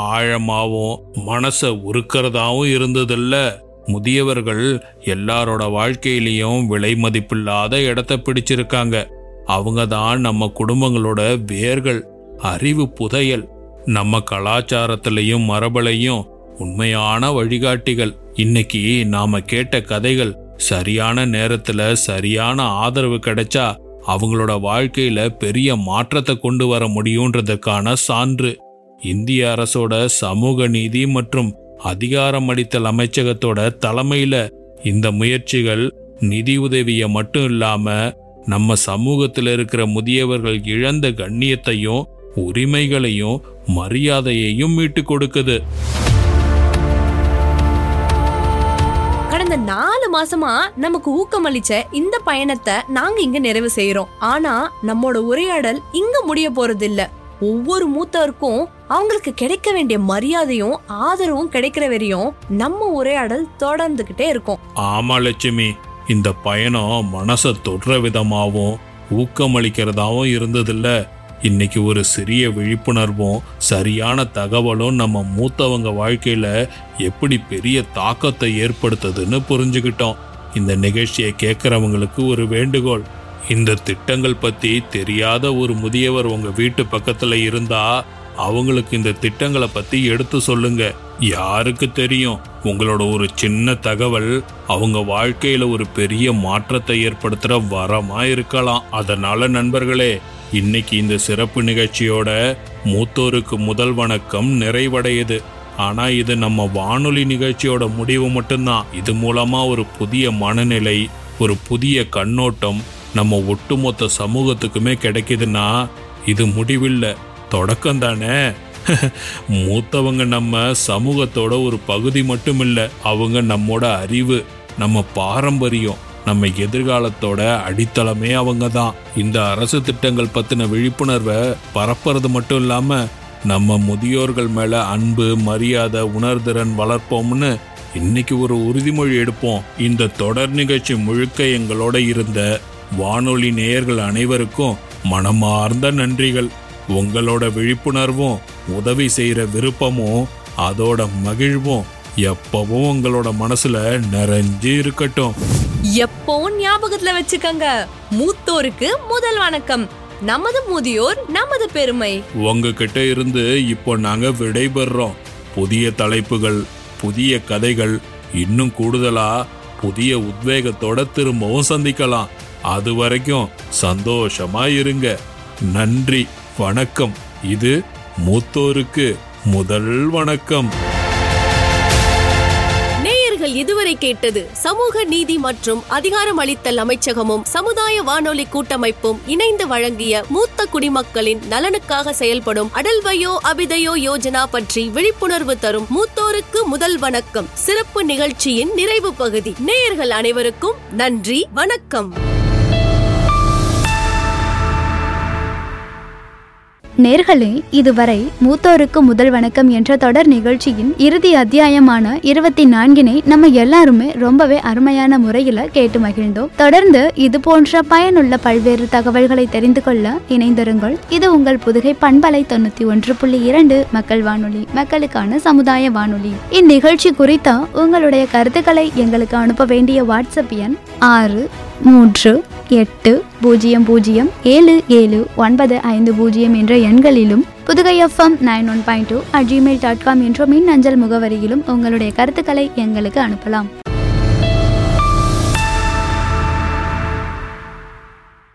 D: ஆழமாவும் மனச உருக்கிறதாவும் இருந்ததில்ல. முதியவர்கள் எல்லாரோட வாழ்க்கையிலையும் விலை மதிப்பில்லாத இடத்தை பிடிச்சிருக்காங்க. அவங்க தான் நம்ம குடும்பங்களோட வேர்கள், அறிவு புதையல், நம்ம கலாச்சாரத்திலையும் மரபலையும் உண்மையான வழிகாட்டிகள். இன்னைக்கு நாம கேட்ட கதைகள் சரியான நேரத்துல சரியான ஆதரவு கிடைச்சா அவங்களோட வாழ்க்கையில பெரிய மாற்றத்தை கொண்டு வர முடியுன்றதுக்கான சான்று. இந்திய அரசோட சமூக நீதி மற்றும் அதிகாரமளித்தல் அமைச்சகத்தோட தலைமையில இந்த முயற்சிகள் நிதி உதவியை மட்டும் இல்லாம நம்ம சமூகத்தில் இருக்கிற முதியவர்கள் இழந்த கண்ணியத்தையும் உரிமைகளையும் மரியாதையையும் மீட்டு கொடுக்குது.
F: கடந்த 4 மாசமா நமக்கு ஊக்கமளிச்ச இந்த பயணத்தை நாங்க இங்க நிறைவு செய்யறோம். ஆனா நம்மோட உரையாடல் இங்க முடிய போறது இல்ல. ஒவ்வொரு மூத்தவருக்கும் அவங்களுக்கு கிடைக்க வேண்டிய மரியாதையும் ஆதரவும் கிடைக்கிற வரையும் நம்ம உரையாடல் தொடர்ந்துகிட்டே இருக்கும்.
D: ஆமா லட்சுமி, இந்த பயணம் மனசை தொடுற விதமாவும் ஊக்கமளிக்கிறதாவும் இருந்ததில்ல. இன்னைக்கு ஒரு சிறிய விழிப்புணர்வும் சரியான தகவலும் நம்ம மூத்தவங்க வாழ்க்கையில எப்படி பெரிய தாக்கத்தை ஏற்படுத்துதுன்னு புரிஞ்சுக்கிட்டோம். இந்த நிகழ்ச்சியை கேட்கறவங்களுக்கு ஒரு வேண்டுகோள். இந்த திட்டங்கள் பத்தி தெரியாத ஒரு முதியவர் உங்க வீட்டு பக்கத்துல இருந்தா அவங்களுக்கு இந்த திட்டங்களை பத்தி எடுத்து சொல்லுங்க. யாருக்கு தெரியும், உங்களோட ஒரு சின்ன தகவல் அவங்க வாழ்க்கையில ஒரு பெரிய மாற்றத்தை ஏற்படுத்துற வரமா இருக்கலாம். அதனால நண்பர்களே, இன்னைக்கு இந்த சிறப்பு நிகழ்ச்சியோட மூத்தோருக்கு முதல் வணக்கம் நிறைவடையுது. ஆனா இது நம்ம வானொலி நிகழ்ச்சியோட முடிவு மட்டும்தான். இது மூலமா ஒரு புதிய மனநிலை, ஒரு புதிய கண்ணோட்டம் நம்ம ஒட்டுமொத்த சமூகத்துக்குமே கிடைக்குதுன்னா இது முடிவில்ல, தொடக்கம் தானே. மூத்தவங்க நம்ம சமூகத்தோட ஒரு பகுதி மட்டும் இல்ல, அவங்க நம்மோட அறிவு, நம்ம பாரம்பரியம், நம்ம எதிர்காலத்தோட அடித்தளமே அவங்க தான். இந்த அரசு திட்டங்கள் பத்தின விழிப்புணர்வை பரப்புறது மட்டும் இல்லாம நம்ம முதியோர்கள் மேல அன்பு, மரியாதை, உணர்திறன் வளர்ப்போம்னு இன்னைக்கு ஒரு உறுதிமொழி எடுப்போம். இந்த தொடர் நிகழ்ச்சி முழுக்க எங்களோட இருந்த வானொலி நேயர்கள் அனைவருக்கும் மனமார்ந்த நன்றிகள். உங்களோட விழிப்புணர்வும் உதவி செய்யற விருப்பமும் அதோட மகிழ்வும் எப்பவும் உங்களோட மனசுல நிறைஞ்சு இருக்கட்டும்.
F: எப்பவும் ஞாபகத்துல வச்சுக்கங்க, மூத்தோருக்கு முதல் வணக்கம். நமது முதியோர் நமது பெருமை.
D: உங்ககிட்ட இருந்து இப்போ நாங்க விடைபெறோம். புதிய தலைப்புகள், புதிய கதைகள், இன்னும் கூடுதலா புதிய உத்வேகத்தோட திரும்பவும் சந்திக்கலாம். அது வரைக்கும் சந்தோஷமா இருங்க. நன்றி, வணக்கம். இது மூத்தோருக்கு முதல் வணக்கம்.
B: நேயர்கள் இதுவரை கேட்டது சமூக நீதி மற்றும் அதிகாரமளித்தல் அமைச்சகமும் சமுதாய வானொலி கூட்டமைப்பும் இணைந்து வழங்கிய மூத்த குடிமக்களின் நலனுக்காக செயல்படும் அடல் வயோ அபிதயோ யோஜனா பற்றி விழிப்புணர்வு தரும் மூத்தோருக்கு முதல் வணக்கம் சிறப்பு நிகழ்ச்சியின் நிறைவு பகுதி. நேயர்கள் அனைவருக்கும் நன்றி, வணக்கம்.
A: நேர்களே, இதுவரை மூத்தோருக்கு முதல் வணக்கம் என்ற தொடர் நிகழ்ச்சியின் இறுதி அத்தியாயமான 24 நம்ம எல்லாருமே ரொம்பவே அருமையான முறையில கேட்டு மகிழ்ந்தோம். தொடர்ந்து இது போன்ற பயனுள்ள பல்வேறு தகவல்களை தெரிந்து கொள்ள இணைந்திருங்கள். இது உங்கள் புதுகை பண்பலை 91.2 மக்கள் வானொலி, மக்களுக்கான சமுதாய வானொலி. இந்நிகழ்ச்சி குறித்த உங்களுடைய கருத்துக்களை எங்களுக்கு அனுப்ப வேண்டிய வாட்ஸ்அப் எண் 63800779750 என்ற எண்களிலும் புதுகை FM 91.2 @gmail.com என்ற மின்னஞ்சல் முகவரியிலும் உங்களுடைய கருத்துக்களை எங்களுக்கு அனுப்பலாம்.